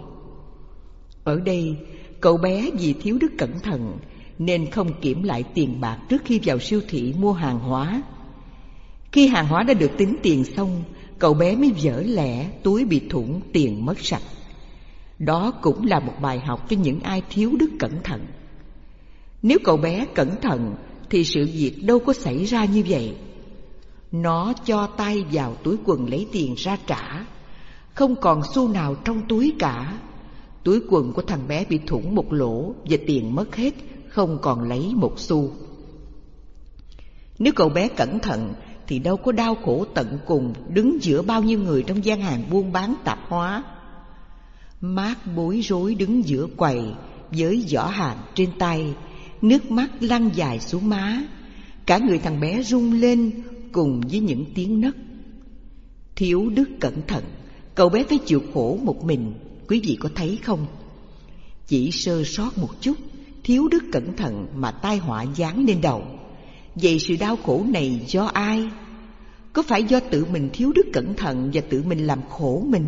Ở đây, cậu bé vì thiếu đức cẩn thận nên không kiểm lại tiền bạc trước khi vào siêu thị mua hàng hóa. Khi hàng hóa đã được tính tiền xong, cậu bé mới vỡ lẽ, túi bị thủng, tiền mất sạch. Đó cũng là một bài học cho những ai thiếu đức cẩn thận. Nếu cậu bé cẩn thận thì sự việc đâu có xảy ra như vậy. Nó cho tay vào túi quần lấy tiền ra trả, không còn xu nào trong túi cả. Túi quần của thằng bé bị thủng một lỗ và tiền mất hết, không còn lấy một xu. Nếu cậu bé cẩn thận thì đâu có đau khổ tận cùng đứng giữa bao nhiêu người trong gian hàng buôn bán tạp hóa. Mát bối rối đứng giữa quầy với giỏ hàng trên tay, nước mắt lăn dài xuống má. Cả người thằng bé rung lên cùng với những tiếng nấc. Thiếu đức cẩn thận, cậu bé phải chịu khổ một mình. Quý vị có thấy không? Chỉ sơ sót một chút, thiếu đức cẩn thận mà tai họa giáng lên đầu. Vậy sự đau khổ này do ai? Có phải do tự mình thiếu đức cẩn thận và tự mình làm khổ mình?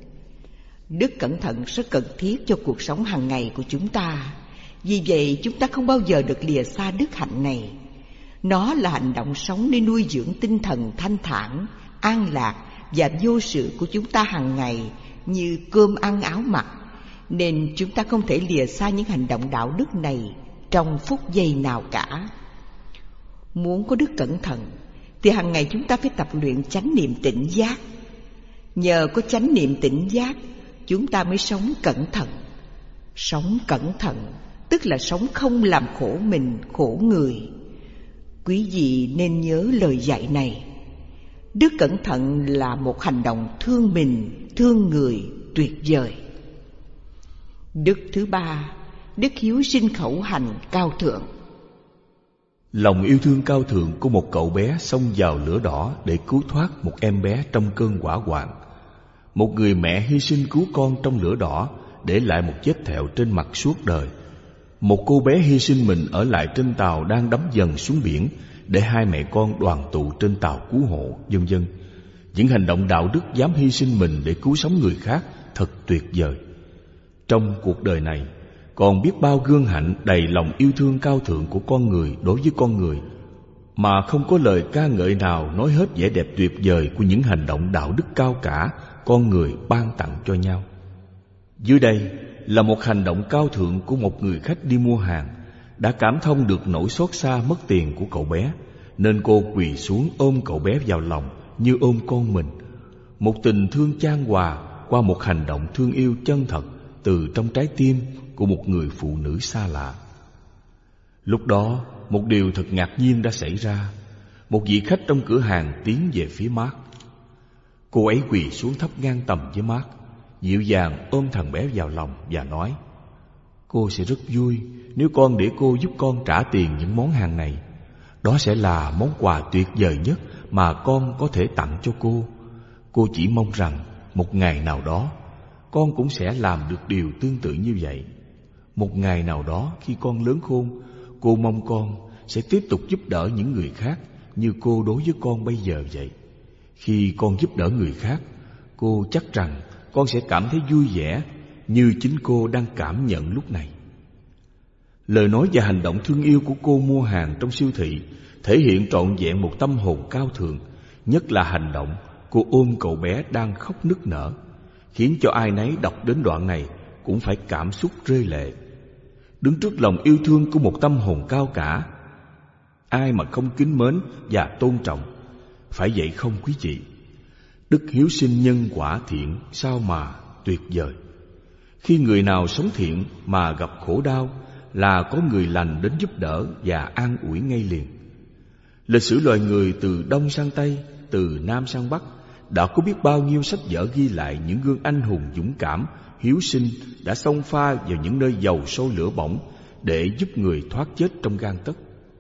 Đức cẩn thận rất cần thiết cho cuộc sống hàng ngày của chúng ta. Vì vậy chúng ta không bao giờ được lìa xa đức hạnh này. Nó là hành động sống để nuôi dưỡng tinh thần thanh thản, an lạc và vô sự của chúng ta hàng ngày, như cơm ăn áo mặc. Nên chúng ta không thể lìa xa những hành động đạo đức này trong phút giây nào cả. Muốn có đức cẩn thận thì hàng ngày chúng ta phải tập luyện chánh niệm tỉnh giác. Nhờ có chánh niệm tỉnh giác, chúng ta mới sống cẩn thận. Sống cẩn thận tức là sống không làm khổ mình, khổ người. Quý vị nên nhớ lời dạy này. Đức cẩn thận là một hành động thương mình, thương người tuyệt vời. Đức thứ 3, đức hiếu sinh khẩu hành cao thượng. Lòng yêu thương cao thượng của một cậu bé xông vào lửa đỏ để cứu thoát một em bé trong cơn hỏa hoạn. Một người mẹ hy sinh cứu con trong lửa đỏ, để lại một vết thẹo trên mặt suốt đời. Một cô bé hy sinh mình ở lại trên tàu đang đắm dần xuống biển, để hai mẹ con đoàn tụ trên tàu cứu hộ, vân vân. Những hành động đạo đức dám hy sinh mình để cứu sống người khác thật tuyệt vời. Trong cuộc đời này còn biết bao gương hạnh đầy lòng yêu thương cao thượng của con người đối với con người, mà không có lời ca ngợi nào nói hết vẻ đẹp tuyệt vời của những hành động đạo đức cao cả con người ban tặng cho nhau. Dưới đây là một hành động cao thượng của một người khách đi mua hàng, đã cảm thông được nỗi xót xa mất tiền của cậu bé, nên cô quỳ xuống ôm cậu bé vào lòng như ôm con mình. Một tình thương chan hòa qua một hành động thương yêu chân thật từ trong trái tim của một người phụ nữ xa lạ. Lúc đó, một điều thật ngạc nhiên đã xảy ra. Một vị khách trong cửa hàng tiến về phía Mark. Cô ấy quỳ xuống thấp ngang tầm với Mark, dịu dàng ôm thằng bé vào lòng và nói: Cô sẽ rất vui nếu con để cô giúp con trả tiền những món hàng này. Đó sẽ là món quà tuyệt vời nhất mà con có thể tặng cho cô. Cô chỉ mong rằng một ngày nào đó con cũng sẽ làm được điều tương tự như vậy. Một ngày nào đó khi con lớn khôn, cô mong con sẽ tiếp tục giúp đỡ những người khác như cô đối với con bây giờ vậy. Khi con giúp đỡ người khác, cô chắc rằng con sẽ cảm thấy vui vẻ như chính cô đang cảm nhận lúc này. Lời nói và hành động thương yêu của cô mua hàng trong siêu thị thể hiện trọn vẹn một tâm hồn cao thượng, nhất là hành động cô ôm cậu bé đang khóc nức nở, khiến cho ai nấy đọc đến đoạn này cũng phải cảm xúc rơi lệ. Đứng trước lòng yêu thương của một tâm hồn cao cả, ai mà không kính mến và tôn trọng. Phải vậy không quý vị? Đức hiếu sinh nhân quả thiện sao mà tuyệt vời. Khi người nào sống thiện mà gặp khổ đau là có người lành đến giúp đỡ và an ủi ngay liền. Lịch sử loài người từ Đông sang Tây, từ Nam sang Bắc đã có biết bao nhiêu sách vở ghi lại những gương anh hùng dũng cảm, hiếu sinh đã xông pha vào những nơi dầu sôi lửa bỏng để giúp người thoát chết trong gang tấc.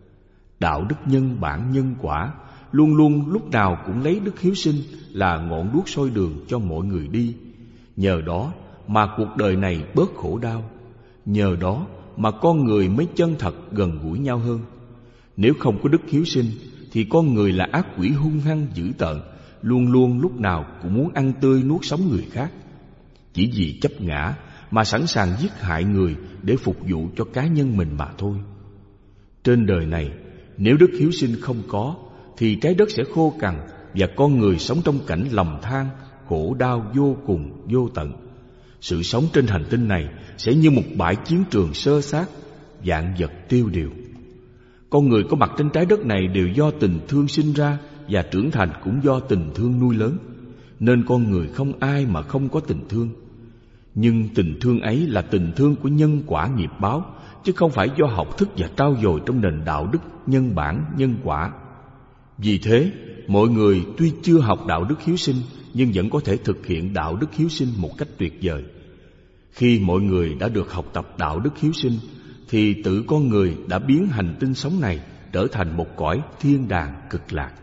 Đạo đức nhân bản nhân quả luôn luôn lúc nào cũng lấy đức hiếu sinh là ngọn đuốc soi đường cho mọi người đi. Nhờ đó mà cuộc đời này bớt khổ đau. Nhờ đó mà con người mới chân thật gần gũi nhau hơn. Nếu không có đức hiếu sinh thì con người là ác quỷ hung hăng dữ tợn, luôn luôn lúc nào cũng muốn ăn tươi nuốt sống người khác. Chỉ vì chấp ngã mà sẵn sàng giết hại người để phục vụ cho cá nhân mình mà thôi. Trên đời này, nếu đức hiếu sinh không có thì trái đất sẽ khô cằn và con người sống trong cảnh lầm than, khổ đau vô cùng vô tận. Sự sống trên hành tinh này sẽ như một bãi chiến trường xơ xác, vạn vật tiêu điều. Con người có mặt trên trái đất này đều do tình thương sinh ra và trưởng thành cũng do tình thương nuôi lớn, nên con người không ai mà không có tình thương. Nhưng tình thương ấy là tình thương của nhân quả nghiệp báo, chứ không phải do học thức và trau dồi trong nền đạo đức nhân bản nhân quả. Vì thế, mọi người tuy chưa học đạo đức hiếu sinh nhưng vẫn có thể thực hiện đạo đức hiếu sinh một cách tuyệt vời. Khi mọi người đã được học tập đạo đức hiếu sinh thì tự con người đã biến hành tinh sống này trở thành một cõi thiên đàng cực lạc.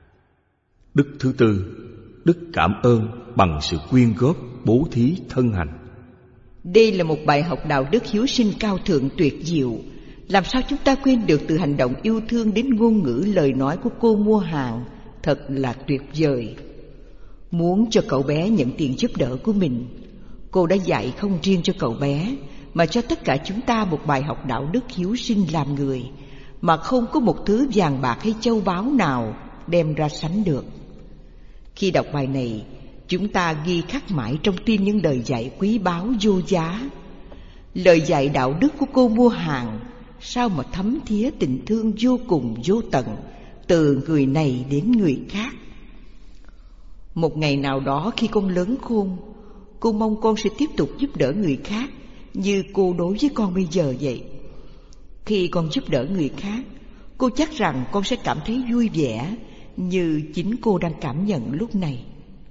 Đức thứ tư, đức cảm ơn bằng sự quyên góp bố thí thân hành. Đây là một bài học đạo đức hiếu sinh cao thượng tuyệt diệu. Làm sao chúng ta quên được từ hành động yêu thương đến ngôn ngữ lời nói của cô mua hàng, thật là tuyệt vời. Muốn cho cậu bé nhận tiền giúp đỡ của mình, cô đã dạy không riêng cho cậu bé mà cho tất cả chúng ta một bài học đạo đức hiếu sinh làm người mà không có một thứ vàng bạc hay châu báu nào đem ra sánh được. Khi đọc bài này, chúng ta ghi khắc mãi trong tim những lời dạy quý báu vô giá. Lời dạy đạo đức của cô mua hàng sao mà thấm thía tình thương vô cùng vô tận từ người này đến người khác. Một ngày nào đó khi con lớn khôn, cô mong con sẽ tiếp tục giúp đỡ người khác như cô đối với con bây giờ vậy. Khi con giúp đỡ người khác, cô chắc rằng con sẽ cảm thấy vui vẻ như chính cô đang cảm nhận lúc này.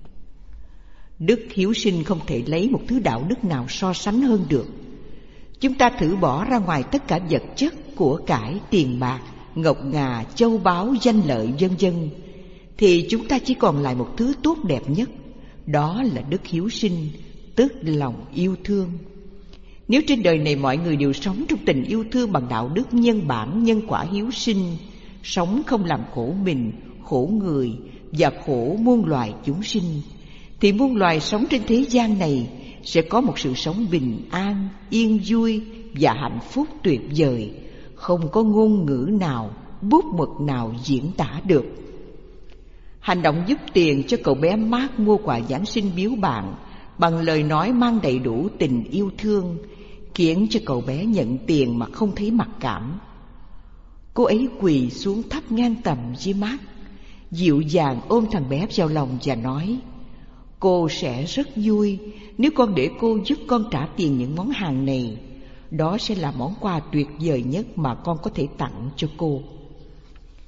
Đức hiếu sinh không thể lấy một thứ đạo đức nào so sánh hơn được. Chúng ta thử bỏ ra ngoài tất cả vật chất, của cải, tiền bạc, ngọc ngà, châu báu, danh lợi vân vân, thì chúng ta chỉ còn lại một thứ tốt đẹp nhất, đó là đức hiếu sinh, tức lòng yêu thương. Nếu trên đời này mọi người đều sống trong tình yêu thương bằng đạo đức nhân bản nhân quả hiếu sinh, sống không làm khổ mình, khổ người và khổ muôn loài chúng sinh, thì muôn loài sống trên thế gian này sẽ có một sự sống bình an, yên vui và hạnh phúc tuyệt vời, không có ngôn ngữ nào, bút mực nào diễn tả được. Hành động giúp tiền cho cậu bé Mark mua quà Giáng sinh biếu bạn bằng lời nói mang đầy đủ tình yêu thương khiến cho cậu bé nhận tiền mà không thấy mặc cảm. Cô ấy quỳ xuống thấp ngang tầm với Mark, dịu dàng ôm thằng bé vào lòng và nói: cô sẽ rất vui nếu con để cô giúp con trả tiền những món hàng này. Đó sẽ là món quà tuyệt vời nhất mà con có thể tặng cho cô.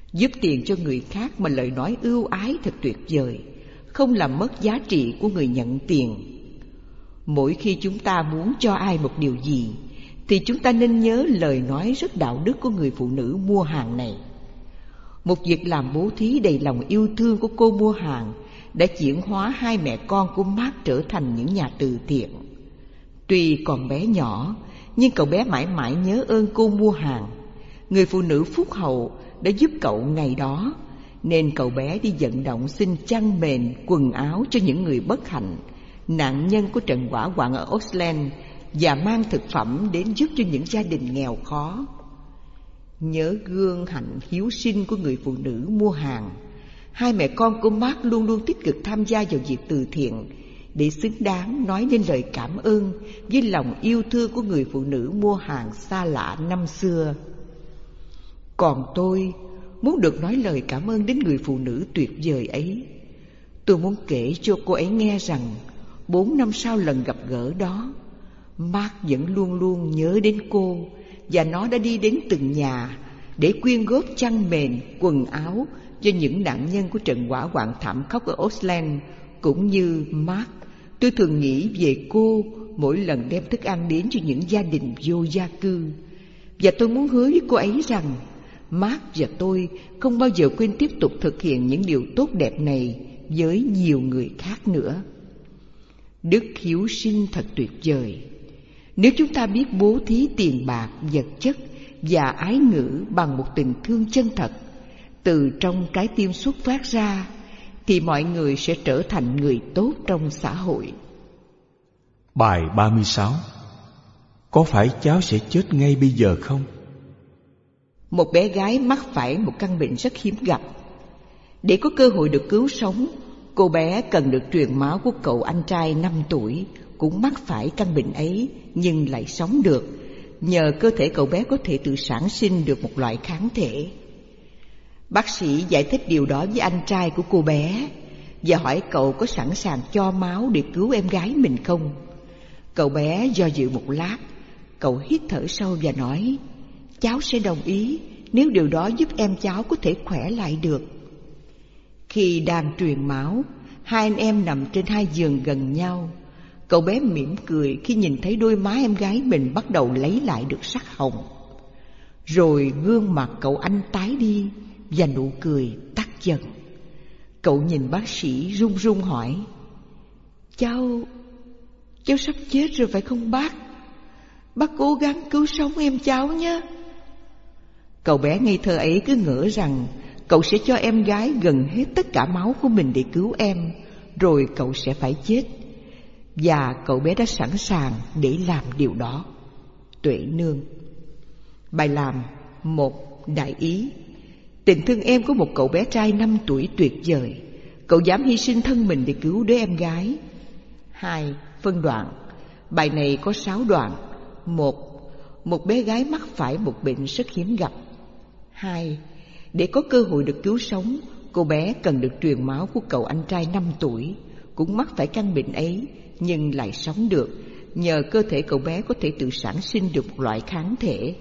Giúp tiền cho người khác mà lời nói ưu ái thật tuyệt vời, không làm mất giá trị của người nhận tiền. Mỗi khi chúng ta muốn cho ai một điều gì thì chúng ta nên nhớ lời nói rất đạo đức của người phụ nữ mua hàng này. Một việc làm bố thí đầy lòng yêu thương của cô mua hàng đã chuyển hóa hai mẹ con của Mark trở thành những nhà từ thiện. Tuy còn bé nhỏ, nhưng cậu bé mãi mãi nhớ ơn cô mua hàng. Người phụ nữ phúc hậu đã giúp cậu ngày đó, nên cậu bé đi vận động xin chăn mền, quần áo cho những người bất hạnh, nạn nhân của trận hỏa hoạn ở Auckland, và mang thực phẩm đến giúp cho những gia đình nghèo khó. Nhớ gương hạnh hiếu sinh của người phụ nữ mua hàng, hai mẹ con của Mark luôn luôn tích cực tham gia vào việc từ thiện để xứng đáng nói nên lời cảm ơn với lòng yêu thương của người phụ nữ mua hàng xa lạ năm xưa. Còn tôi muốn được nói lời cảm ơn đến người phụ nữ tuyệt vời ấy. Tôi muốn kể cho cô ấy nghe rằng 4 năm sau lần gặp gỡ đó, Mark vẫn luôn luôn nhớ đến cô, và nó đã đi đến từng nhà để quyên góp chăn mền, quần áo cho những nạn nhân của trận hỏa hoạn thảm khốc ở Auckland. Cũng như Mark, tôi thường nghĩ về cô mỗi lần đem thức ăn đến cho những gia đình vô gia cư. Và tôi muốn hứa với cô ấy rằng Mark và tôi không bao giờ quên tiếp tục thực hiện những điều tốt đẹp này với nhiều người khác nữa. Đức hiếu sinh thật tuyệt vời. Nếu chúng ta biết bố thí tiền bạc, vật chất và ái ngữ bằng một tình thương chân thật, từ trong trái tim xuất phát ra, thì mọi người sẽ trở thành người tốt trong xã hội. Bài 36. Có phải cháu sẽ chết ngay bây giờ không? Một bé gái mắc phải một căn bệnh rất hiếm gặp. Để có cơ hội được cứu sống, cô bé cần được truyền máu của cậu anh trai 5 tuổi, cũng mắc phải căn bệnh ấy nhưng lại sống được, nhờ cơ thể cậu bé có thể tự sản sinh được một loại kháng thể. Bác sĩ giải thích điều đó với anh trai của cô bé và hỏi cậu có sẵn sàng cho máu để cứu em gái mình không. Cậu bé do dự một lát, cậu hít thở sâu và nói: cháu sẽ đồng ý nếu điều đó giúp em cháu có thể khỏe lại được. Khi đang truyền máu, hai anh em nằm trên hai giường gần nhau. Cậu bé mỉm cười khi nhìn thấy đôi má em gái mình bắt đầu lấy lại được sắc hồng. Rồi gương mặt cậu anh tái đi và nụ cười tắt dần. Cậu nhìn bác sĩ run run hỏi: Cháu sắp chết rồi phải không bác? Bác cố gắng cứu sống em cháu nhé. Cậu bé ngây thơ ấy cứ ngỡ rằng cậu sẽ cho em gái gần hết tất cả máu của mình để cứu em, rồi cậu sẽ phải chết. Và cậu bé đã sẵn sàng để làm điều đó. Tuệ Nương. Bài làm 1. Đại ý. Tình thương em của một cậu bé trai 5 tuổi tuyệt vời. Cậu dám hy sinh thân mình để cứu đứa em gái. 2. Phân đoạn. Bài này có 6 đoạn. 1. Một bé gái mắc phải một bệnh rất hiếm gặp. 2. Để có cơ hội được cứu sống, cô bé cần được truyền máu của cậu anh trai 5 tuổi, cũng mắc phải căn bệnh ấy nhưng lại sống được, nhờ cơ thể cậu bé có thể tự sản sinh được một loại kháng thể.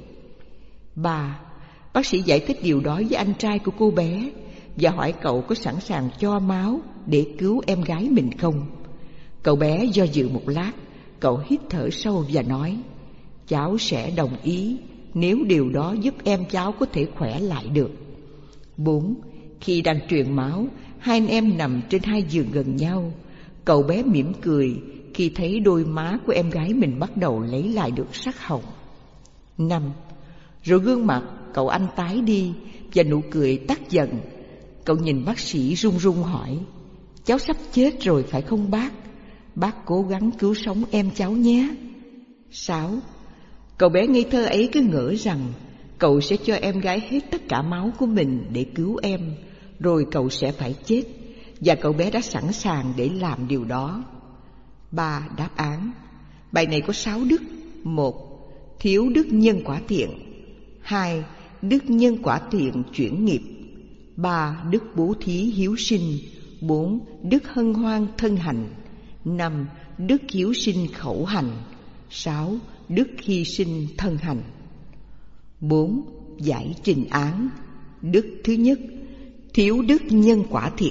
3. Bác sĩ giải thích điều đó với anh trai của cô bé và hỏi cậu có sẵn sàng cho máu để cứu em gái mình không. Cậu bé do dự một lát, cậu hít thở sâu và nói: cháu sẽ đồng ý nếu điều đó giúp em cháu có thể khỏe lại được. 4. Khi đang truyền máu, hai anh em nằm trên hai giường gần nhau. Cậu bé mỉm cười khi thấy đôi má của em gái mình bắt đầu lấy lại được sắc hồng. 5. Rồi gương mặt cậu anh tái đi và nụ cười tắt dần. Cậu nhìn bác sĩ run run hỏi: cháu sắp chết rồi phải không bác? Bác cố gắng cứu sống em cháu nhé. 6. Cậu bé ngây thơ ấy cứ ngỡ rằng cậu sẽ cho em gái hết tất cả máu của mình để cứu em, rồi cậu sẽ phải chết. Và cậu bé đã sẵn sàng để làm điều đó. 3. Đáp án. Bài này có 6 đức. 1. Thiếu đức nhân quả thiện. 2. Đức nhân quả thiện chuyển nghiệp. 3. Đức bố thí hiếu sinh. 4. Đức hân hoan thân hành. 5. Đức hiếu sinh khẩu hành. 6. Đức hy sinh thân hành. 4. Giải trình án. Đức thứ nhất, thiếu đức nhân quả thiện.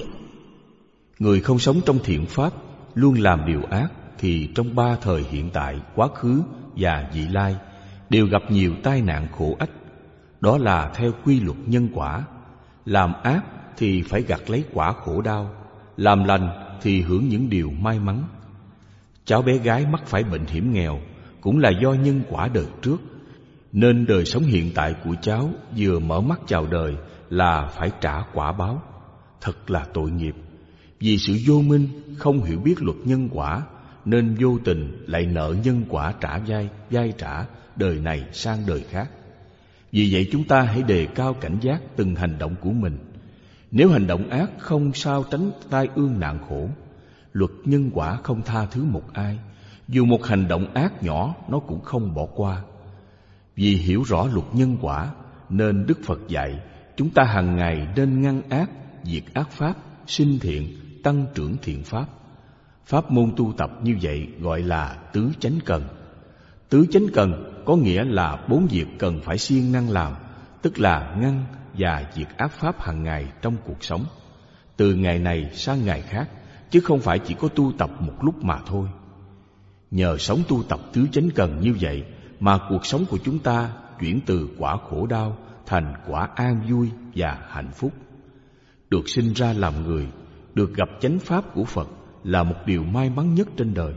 Người không sống trong thiện pháp, luôn làm điều ác, thì trong 3 thời hiện tại, quá khứ và vị lai đều gặp nhiều tai nạn khổ ách. Đó là theo quy luật nhân quả. Làm ác thì phải gặt lấy quả khổ đau, làm lành thì hưởng những điều may mắn. Cháu bé gái mắc phải bệnh hiểm nghèo cũng là do nhân quả đời trước, nên đời sống hiện tại của cháu vừa mở mắt chào đời là phải trả quả báo. Thật là tội nghiệp. Vì sự vô minh, không hiểu biết luật nhân quả, nên vô tình lại nợ nhân quả trả vay trả đời này sang đời khác. Vì vậy chúng ta hãy đề cao cảnh giác từng hành động của mình. Nếu hành động ác không sao tránh tai ương nạn khổ. Luật nhân quả không tha thứ một ai, dù một hành động ác nhỏ nó cũng không bỏ qua. Vì hiểu rõ luật nhân quả, nên Đức Phật dạy chúng ta hàng ngày nên ngăn ác, diệt ác pháp, sinh thiện, tăng trưởng thiện pháp. Pháp môn tu tập như vậy gọi là tứ chánh cần. Tứ chánh cần có nghĩa là 4 việc cần phải siêng năng làm, tức là ngăn và diệt ác pháp hàng ngày trong cuộc sống, từ ngày này sang ngày khác, chứ không phải chỉ có tu tập một lúc mà thôi. Nhờ sống tu tập tứ chánh cần như vậy mà cuộc sống của chúng ta chuyển từ quả khổ đau thành quả an vui và hạnh phúc. Được sinh ra làm người, được gặp chánh pháp của Phật là một điều may mắn nhất trên đời.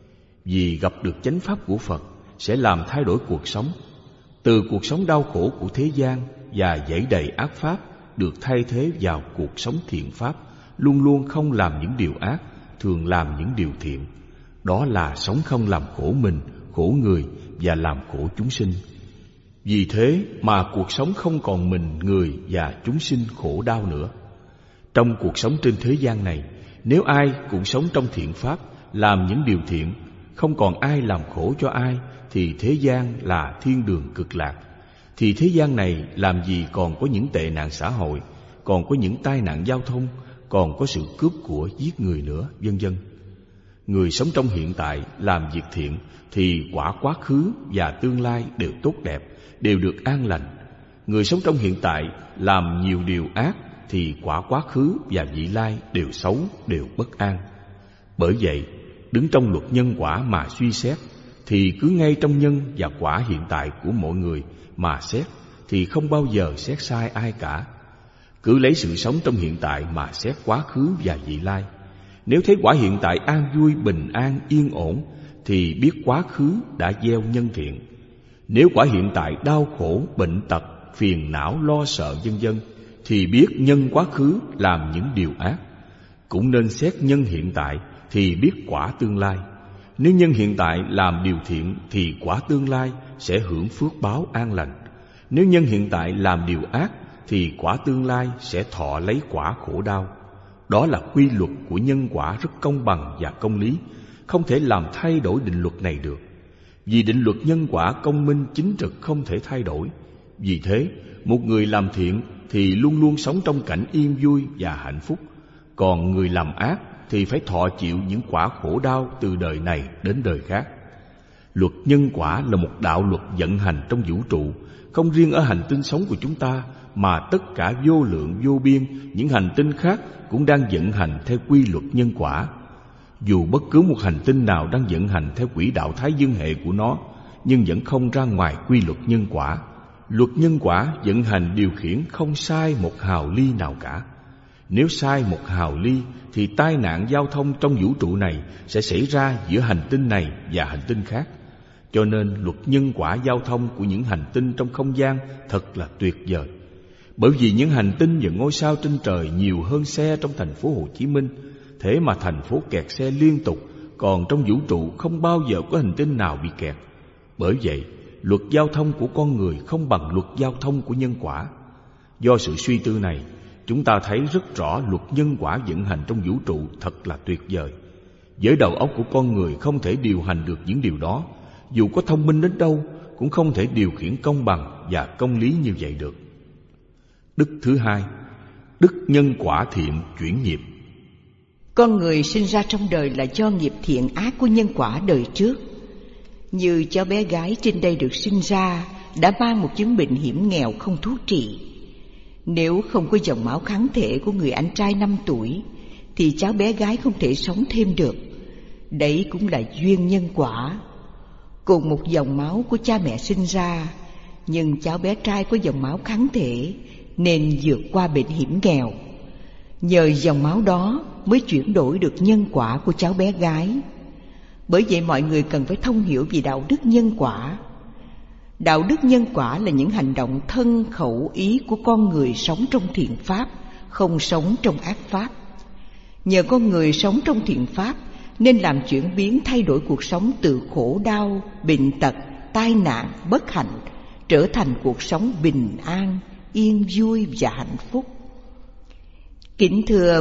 Vì gặp được chánh pháp của Phật sẽ làm thay đổi cuộc sống, từ cuộc sống đau khổ của thế gian và dẫy đầy ác pháp được thay thế vào cuộc sống thiện pháp, luôn luôn không làm những điều ác, thường làm những điều thiện. Đó là sống không làm khổ mình, khổ người và làm khổ chúng sinh. Vì thế mà cuộc sống không còn mình, người và chúng sinh khổ đau nữa. Trong cuộc sống trên thế gian này, nếu ai cũng sống trong thiện pháp, làm những điều thiện, không còn ai làm khổ cho ai, thì thế gian là thiên đường cực lạc. Thì thế gian này làm gì còn có những tệ nạn xã hội, còn có những tai nạn giao thông, còn có sự cướp của, giết người nữa, vân vân. Người sống trong hiện tại làm việc thiện thì quả quá khứ và tương lai đều tốt đẹp, đều được an lành. Người sống trong hiện tại làm nhiều điều ác thì quả quá khứ và vị lai đều xấu, đều bất an. Bởi vậy, đứng trong luật nhân quả mà suy xét, thì cứ ngay trong nhân và quả hiện tại của mọi người mà xét, thì không bao giờ xét sai ai cả. Cứ lấy sự sống trong hiện tại mà xét quá khứ và vị lai. Nếu thấy quả hiện tại an vui, bình an, yên ổn, thì biết quá khứ đã gieo nhân thiện. Nếu quả hiện tại đau khổ, bệnh tật, phiền não, lo sợ vân vân, thì biết nhân quá khứ làm những điều ác. Cũng nên xét nhân hiện tại thì biết quả tương lai. Nếu nhân hiện tại làm điều thiện thì quả tương lai sẽ hưởng phước báo an lành. Nếu nhân hiện tại làm điều ác thì quả tương lai sẽ thọ lấy quả khổ đau. Đó là quy luật của nhân quả rất công bằng và công lý, không thể làm thay đổi định luật này được. Vì định luật nhân quả công minh chính trực không thể thay đổi. Vì thế, một người làm thiện thì luôn luôn sống trong cảnh yên vui và hạnh phúc, còn người làm ác thì phải thọ chịu những quả khổ đau từ đời này đến đời khác. Luật nhân quả là một đạo luật vận hành trong vũ trụ, không riêng ở hành tinh sống của chúng ta, mà tất cả vô lượng vô biên những hành tinh khác cũng đang vận hành theo quy luật nhân quả. Dù bất cứ một hành tinh nào đang vận hành theo quỹ đạo thái dương hệ của nó, nhưng vẫn không ra ngoài quy luật nhân quả. Luật nhân quả vận hành điều khiển không sai một hào ly nào cả. Nếu sai một hào ly thì tai nạn giao thông trong vũ trụ này sẽ xảy ra giữa hành tinh này và hành tinh khác. Cho nên luật nhân quả giao thông của những hành tinh trong không gian thật là tuyệt vời. Bởi vì những hành tinh và ngôi sao trên trời nhiều hơn xe trong thành phố Hồ Chí Minh, thế mà thành phố kẹt xe liên tục, còn trong vũ trụ không bao giờ có hành tinh nào bị kẹt. Bởi vậy, luật giao thông của con người không bằng luật giao thông của nhân quả. Do sự suy tư này, chúng ta thấy rất rõ luật nhân quả vận hành trong vũ trụ thật là tuyệt vời. Với đầu óc của con người không thể điều hành được những điều đó, dù có thông minh đến đâu cũng không thể điều khiển công bằng và công lý như vậy được. Đức thứ hai, đức nhân quả thiện chuyển nghiệp. Con người sinh ra trong đời là do nghiệp thiện ác của nhân quả đời trước. Như cháu bé gái trên đây được sinh ra đã mang một chứng bệnh hiểm nghèo không thuốc trị. Nếu không có dòng máu kháng thể của người anh trai 5 tuổi thì cháu bé gái không thể sống thêm được. Đấy cũng là duyên nhân quả. Cùng một dòng máu của cha mẹ sinh ra, nhưng cháu bé trai có dòng máu kháng thể nên vượt qua bệnh hiểm nghèo. Nhờ dòng máu đó mới chuyển đổi được nhân quả của cháu bé gái. Bởi vậy mọi người cần phải thông hiểu về đạo đức nhân quả. Đạo đức nhân quả là những hành động thân khẩu ý của con người sống trong thiện pháp, không sống trong ác pháp. Nhờ con người sống trong thiện pháp nên làm chuyển biến thay đổi cuộc sống từ khổ đau, bệnh tật, tai nạn, bất hạnh trở thành cuộc sống bình an, yên vui và hạnh phúc. Kính thưa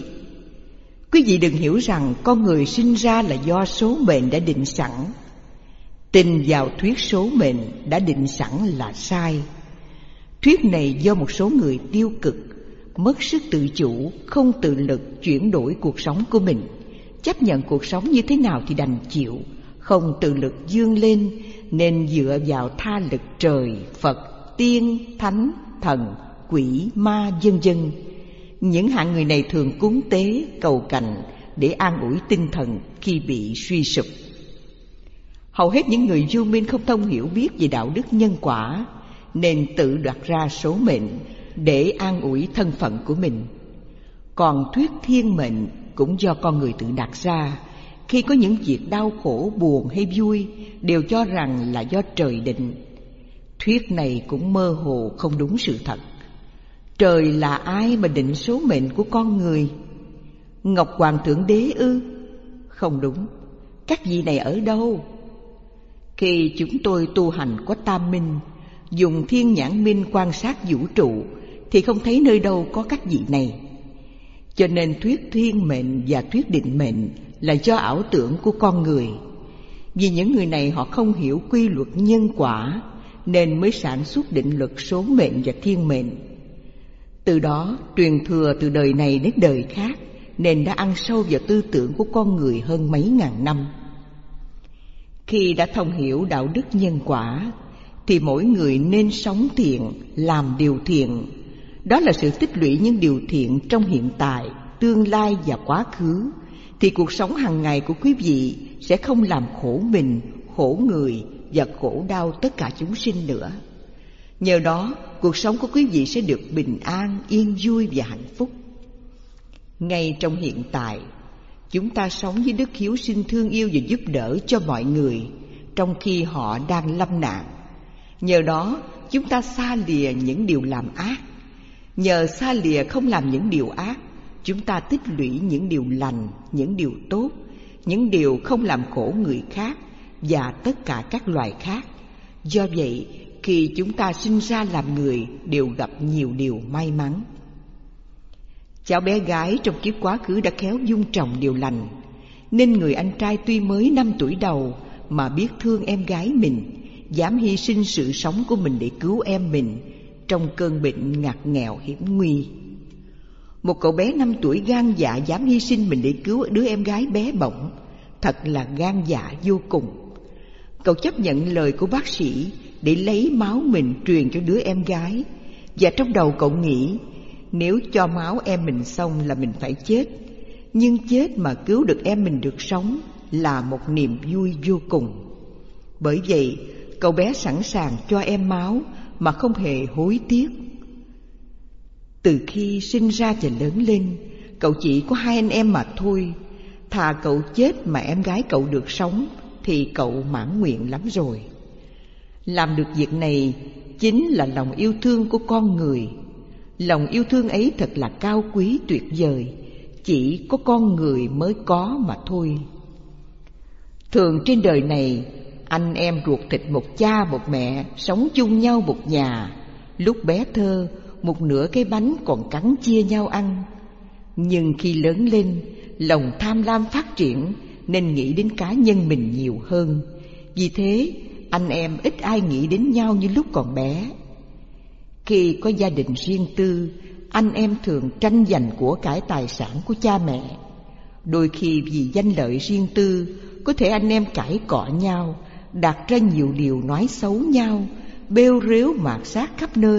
quý vị đừng hiểu rằng con người sinh ra là do số mệnh đã định sẵn. Tin vào thuyết số mệnh đã định sẵn là sai. Thuyết này do một số người tiêu cực, mất sức tự chủ, không tự lực chuyển đổi cuộc sống của mình, chấp nhận cuộc sống như thế nào thì đành chịu, không tự lực vươn lên, nên dựa vào tha lực trời, Phật, tiên, thánh, thần, quỷ, ma vân vân. Những hạng người này thường cúng tế, cầu cạnh để an ủi tinh thần khi bị suy sụp. Hầu hết những người vô minh không thông hiểu biết về đạo đức nhân quả, nên tự đoạt ra số mệnh để an ủi thân phận của mình. Còn thuyết thiên mệnh cũng do con người tự đặt ra. Khi có những việc đau khổ, buồn hay vui đều cho rằng là do trời định. Thuyết này cũng mơ hồ không đúng sự thật. Trời là ai mà định số mệnh của con người? Ngọc Hoàng Thượng Đế ư? Không đúng. Các vị này ở đâu? Khi chúng tôi tu hành có tam minh, dùng thiên nhãn minh quan sát vũ trụ, thì không thấy nơi đâu có các vị này. Cho nên thuyết thiên mệnh và thuyết định mệnh là do ảo tưởng của con người. Vì những người này họ không hiểu quy luật nhân quả, nên mới sản xuất định luật số mệnh và thiên mệnh. Từ đó truyền thừa từ đời này đến đời khác, nên đã ăn sâu vào tư tưởng của con người hơn mấy ngàn năm. Khi đã thông hiểu đạo đức nhân quả, thì mỗi người nên sống thiện, làm điều thiện. Đó là sự tích lũy những điều thiện trong hiện tại, tương lai và quá khứ, thì cuộc sống hàng ngày của quý vị sẽ không làm khổ mình, khổ người và khổ đau tất cả chúng sinh nữa. Nhờ đó, cuộc sống của quý vị sẽ được bình an, yên vui và hạnh phúc. Ngay trong hiện tại, chúng ta sống với đức hiếu sinh thương yêu và giúp đỡ cho mọi người trong khi họ đang lâm nạn. Nhờ đó, chúng ta xa lìa những điều làm ác. Nhờ xa lìa không làm những điều ác, chúng ta tích lũy những điều lành, những điều tốt, những điều không làm khổ người khác và tất cả các loài khác. Do vậy, khi chúng ta sinh ra làm người đều gặp nhiều điều may mắn. Cháu bé gái trong kiếp quá khứ đã khéo dung trồng điều lành, nên người anh trai tuy mới 5 tuổi đầu mà biết thương em gái mình, dám hy sinh sự sống của mình để cứu em mình trong cơn bệnh ngặt nghèo hiểm nguy. Một cậu bé 5 tuổi gan dạ dám hy sinh mình để cứu đứa em gái bé bỏng, thật là gan dạ vô cùng. Cậu chấp nhận lời của bác sĩ để lấy máu mình truyền cho đứa em gái, và trong đầu cậu nghĩ nếu cho máu em mình xong là mình phải chết, nhưng chết mà cứu được em mình được sống là một niềm vui vô cùng. Bởi vậy, cậu bé sẵn sàng cho em máu mà không hề hối tiếc. Từ khi sinh ra và lớn lên, cậu chỉ có 2 anh em mà thôi. Thà cậu chết mà em gái cậu được sống thì cậu mãn nguyện lắm rồi. Làm được việc này chính là lòng yêu thương của con người. Lòng yêu thương ấy thật là cao quý tuyệt vời, chỉ có con người mới có mà thôi. Thường trên đời này, anh em ruột thịt một cha một mẹ sống chung nhau một nhà. Lúc bé thơ, một nửa cái bánh còn cắn chia nhau ăn. Nhưng khi lớn lên, lòng tham lam phát triển nên nghĩ đến cá nhân mình nhiều hơn. Vì thế, anh em ít ai nghĩ đến nhau như lúc còn bé. Khi có gia đình riêng tư, anh em thường tranh giành của cải tài sản của cha mẹ. Đôi khi vì danh lợi riêng tư, có thể anh em cãi cọ nhau, đặt ra nhiều điều nói xấu nhau, bêu rếu mạt sát khắp nơi,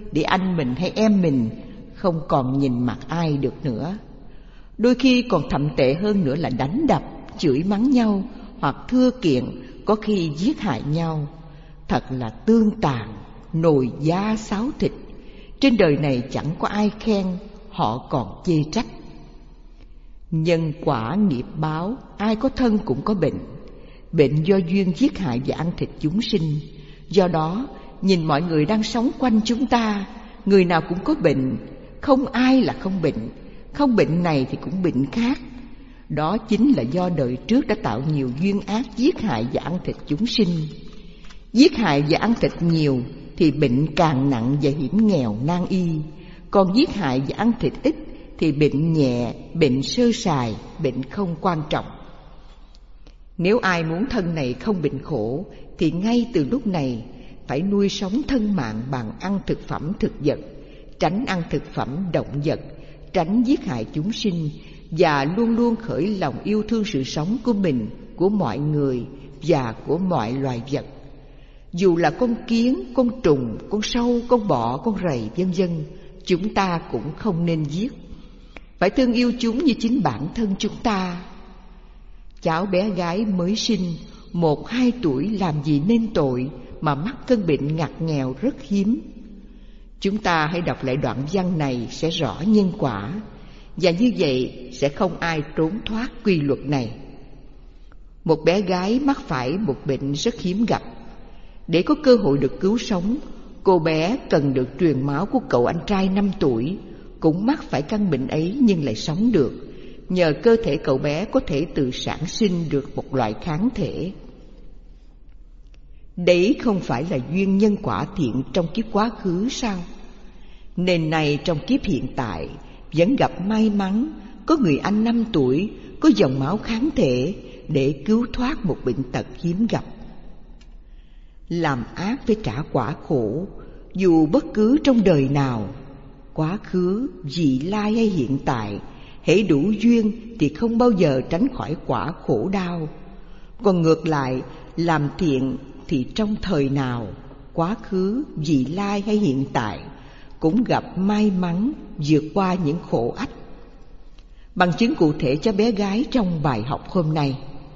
để anh mình hay em mình không còn nhìn mặt ai được nữa. Đôi khi còn thậm tệ hơn nữa là đánh đập, chửi mắng nhau, hoặc thưa kiện, có khi giết hại nhau. Thật là tương tàn, nồi da xáo thịt. Trên đời này chẳng có ai khen, họ còn chê trách. Nhân quả nghiệp báo, ai có thân cũng có bệnh. Bệnh do duyên giết hại và ăn thịt chúng sinh. Do đó, nhìn mọi người đang sống quanh chúng ta, người nào cũng có bệnh, không ai là không bệnh. Không bệnh này thì cũng bệnh khác. Đó chính là do đời trước đã tạo nhiều duyên ác giết hại và ăn thịt chúng sinh. Giết hại và ăn thịt nhiều thì bệnh càng nặng và hiểm nghèo nan y. Còn giết hại và ăn thịt ít thì bệnh nhẹ, bệnh sơ sài, bệnh không quan trọng. Nếu ai muốn thân này không bệnh khổ thì ngay từ lúc này phải nuôi sống thân mạng bằng ăn thực phẩm thực vật, tránh ăn thực phẩm động vật, tránh giết hại chúng sinh, và luôn luôn khởi lòng yêu thương sự sống của mình, của mọi người và của mọi loài vật. Dù là con kiến, con trùng, con sâu, con bọ, con rầy vân vân, chúng ta cũng không nên giết. Phải thương yêu chúng như chính bản thân chúng ta. Cháu bé gái mới sinh 1-2 tuổi làm gì nên tội mà mắc cơn bệnh ngặt nghèo rất hiếm. Chúng ta hãy đọc lại đoạn văn này sẽ rõ nhân quả, và như vậy sẽ không ai trốn thoát quy luật này. Một bé gái mắc phải một bệnh rất hiếm gặp. Để có cơ hội được cứu sống, cô bé cần được truyền máu của cậu anh trai 5 tuổi, cũng mắc phải căn bệnh ấy nhưng lại sống được, nhờ cơ thể cậu bé có thể tự sản sinh được một loại kháng thể. Đấy không phải là duyên nhân quả thiện trong kiếp quá khứ sao? Nên này trong kiếp hiện tại vẫn gặp may mắn có người anh 5 tuổi có dòng máu kháng thể để cứu thoát một bệnh tật hiếm gặp. Làm ác phải trả quả khổ, dù bất cứ trong đời nào, quá khứ, vị lai hay hiện tại, hễ đủ duyên thì không bao giờ tránh khỏi quả khổ đau. Còn ngược lại, làm thiện thì trong thời nào, quá khứ, vị lai hay hiện tại, cũng gặp may mắn vượt qua những khổ ách. Bằng chứng cụ thể cho bé gái trong bài học hôm nay.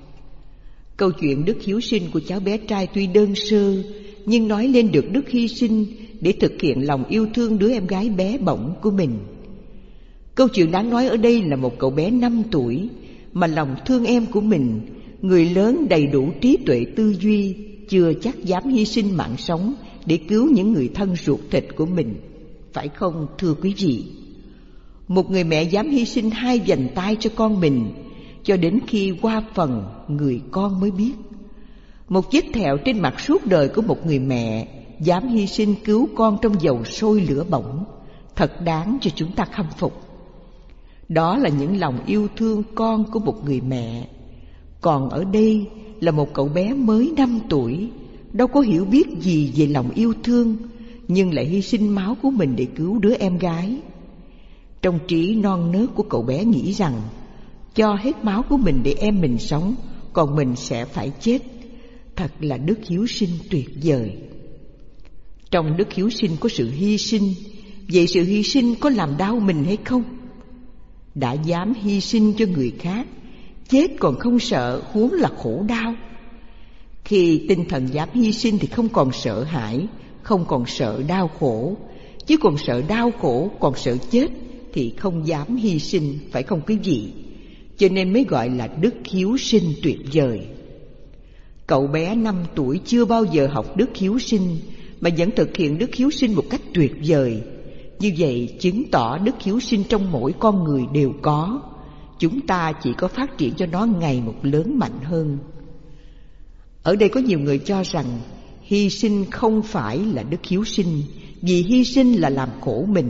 Câu chuyện đức hiếu sinh của cháu bé trai tuy đơn sơ, nhưng nói lên được đức hy sinh để thực hiện lòng yêu thương đứa em gái bé bỏng của mình. Câu chuyện đáng nói ở đây là một cậu bé 5 tuổi mà lòng thương em của mình, người lớn đầy đủ trí tuệ tư duy, chưa chắc dám hy sinh mạng sống để cứu những người thân ruột thịt của mình. Phải không thưa quý vị? Một người mẹ dám hy sinh 2 vành tay cho con mình, cho đến khi qua phần người con mới biết. Một vết thẹo trên mặt suốt đời của một người mẹ dám hy sinh cứu con trong dầu sôi lửa bỏng, thật đáng cho chúng ta khâm phục. Đó là những lòng yêu thương con của một người mẹ. Còn ở đây là một cậu bé mới 5 tuổi, đâu có hiểu biết gì về lòng yêu thương, nhưng lại hy sinh máu của mình để cứu đứa em gái. Trong trí non nớt của cậu bé nghĩ rằng cho hết máu của mình để em mình sống, còn mình sẽ phải chết. Thật là đức hiếu sinh tuyệt vời. Trong đức hiếu sinh có sự hy sinh. Vậy sự hy sinh có làm đau mình hay không? Đã dám hy sinh cho người khác, chết còn không sợ, huống là khổ đau. Khi tinh thần dám hy sinh thì không còn sợ hãi, không còn sợ đau khổ. Chứ còn sợ đau khổ, còn sợ chết thì không dám hy sinh, phải không quý vị? Cho nên mới gọi là đức hiếu sinh tuyệt vời. Cậu bé 5 tuổi chưa bao giờ học đức hiếu sinh mà vẫn thực hiện đức hiếu sinh một cách tuyệt vời. Như vậy chứng tỏ đức hiếu sinh trong mỗi con người đều có. Chúng ta chỉ có phát triển cho nó ngày một lớn mạnh hơn. Ở đây có nhiều người cho rằng hy sinh không phải là đức hiếu sinh, vì hy sinh là làm khổ mình.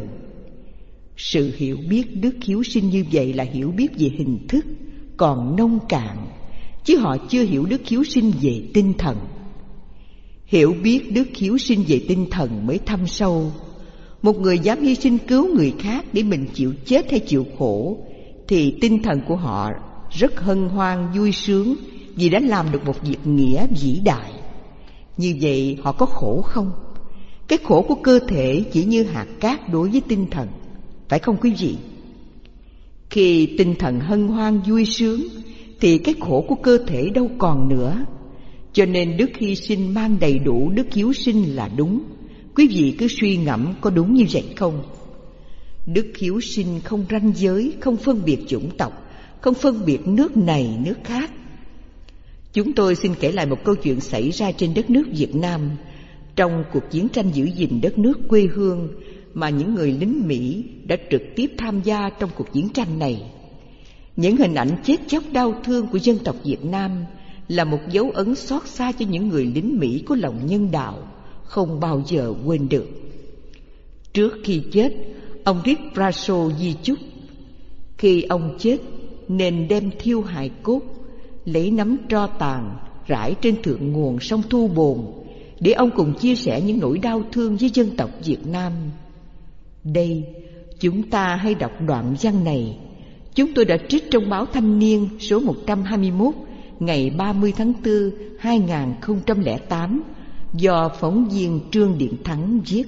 Sự hiểu biết đức hiếu sinh như vậy là hiểu biết về hình thức, còn nông cạn, chứ họ chưa hiểu đức hiếu sinh về tinh thần. Hiểu biết đức hiếu sinh về tinh thần mới thâm sâu. Một người dám hy sinh cứu người khác để mình chịu chết hay chịu khổ, thì tinh thần của họ rất hân hoan vui sướng vì đã làm được một việc nghĩa vĩ đại. Như vậy họ có khổ không? Cái khổ của cơ thể chỉ như hạt cát đối với tinh thần, phải không quý vị? Khi tinh thần hân hoan vui sướng thì cái khổ của cơ thể đâu còn nữa. Cho nên đức hy sinh mang đầy đủ đức hiếu sinh là đúng. Quý vị cứ suy ngẫm có đúng như vậy không? Đức hiếu sinh không ranh giới, không phân biệt chủng tộc, không phân biệt nước này nước khác. Chúng tôi xin kể lại một câu chuyện xảy ra trên đất nước Việt Nam trong cuộc chiến tranh giữ gìn đất nước quê hương mà những người lính Mỹ đã trực tiếp tham gia trong cuộc chiến tranh này. Những hình ảnh chết chóc đau thương của dân tộc Việt Nam là một dấu ấn xót xa cho những người lính Mỹ có lòng nhân đạo, không bao giờ quên được. Trước khi chết, ông Rick Brasso di chúc: khi ông chết nên đem thiêu hài cốt, lấy nắm tro tàn rải trên thượng nguồn sông Thu Bồn, để ông cùng chia sẻ những nỗi đau thương với dân tộc Việt Nam. Đây, chúng ta hãy đọc đoạn văn này. Chúng tôi đã trích trong báo Thanh Niên số 121 ngày 30 tháng 4, 2008 do phóng viên Trương Điện Thắng viết.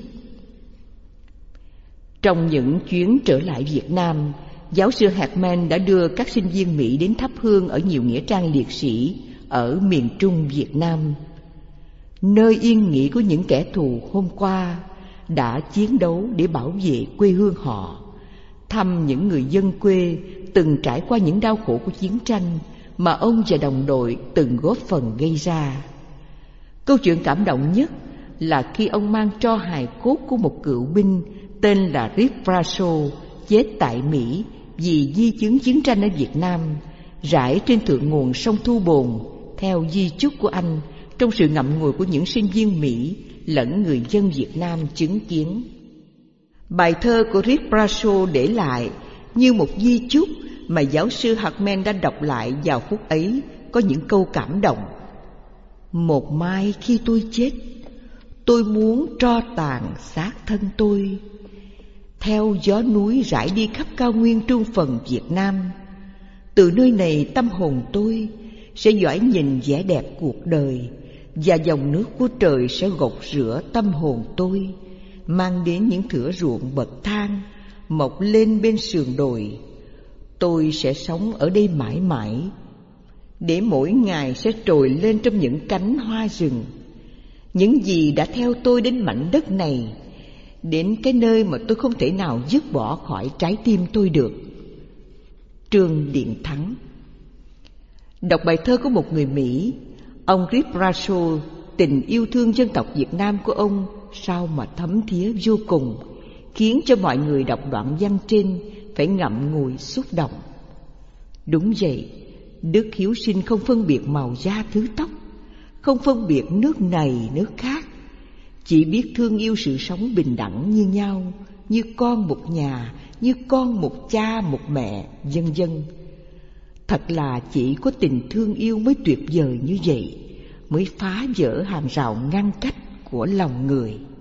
Trong những chuyến trở lại Việt Nam, giáo sư Hartman đã đưa các sinh viên Mỹ đến thắp hương ở nhiều nghĩa trang liệt sĩ ở miền Trung Việt Nam, nơi yên nghỉ của những kẻ thù hôm qua đã chiến đấu để bảo vệ quê hương họ, thăm những người dân quê từng trải qua những đau khổ của chiến tranh mà ông và đồng đội từng góp phần gây ra. Câu chuyện cảm động nhất là khi ông mang tro hài cốt của một cựu binh tên là Rick Brasso chết tại Mỹ vì di chứng chiến tranh ở Việt Nam, rải trên thượng nguồn sông Thu Bồn theo di chúc của anh, trong sự ngậm ngùi của những sinh viên Mỹ lẫn người dân Việt Nam chứng kiến. Bài thơ của Rick Brasso để lại như một di chúc mà giáo sư Hartman đã đọc lại vào phút ấy có những câu cảm động. Một mai khi tôi chết, tôi muốn tro tàn xác thân tôi theo gió núi rải đi khắp cao nguyên trung phần Việt Nam. Từ nơi này tâm hồn tôi sẽ dõi nhìn vẻ đẹp cuộc đời, và dòng nước của trời sẽ gột rửa tâm hồn tôi, mang đến những thửa ruộng bậc thang mọc lên bên sườn đồi. Tôi sẽ sống ở đây mãi mãi, để mỗi ngày sẽ trồi lên trong những cánh hoa rừng. Những gì đã theo tôi đến mảnh đất này, đến cái nơi mà tôi không thể nào dứt bỏ khỏi trái tim tôi được. Trương Điện Thắng. Đọc bài thơ của một người Mỹ, ông Rick Brasso, tình yêu thương dân tộc Việt Nam của ông sao mà thấm thía vô cùng, khiến cho mọi người đọc đoạn văn trên phải ngậm ngùi xúc động. Đúng vậy, đức hiếu sinh không phân biệt màu da thứ tóc, không phân biệt nước này nước khác, chỉ biết thương yêu sự sống bình đẳng như nhau, như con một nhà, như con một cha một mẹ, vân vân. Thật là chỉ có tình thương yêu mới tuyệt vời như vậy, mới phá vỡ hàng rào ngăn cách của lòng người.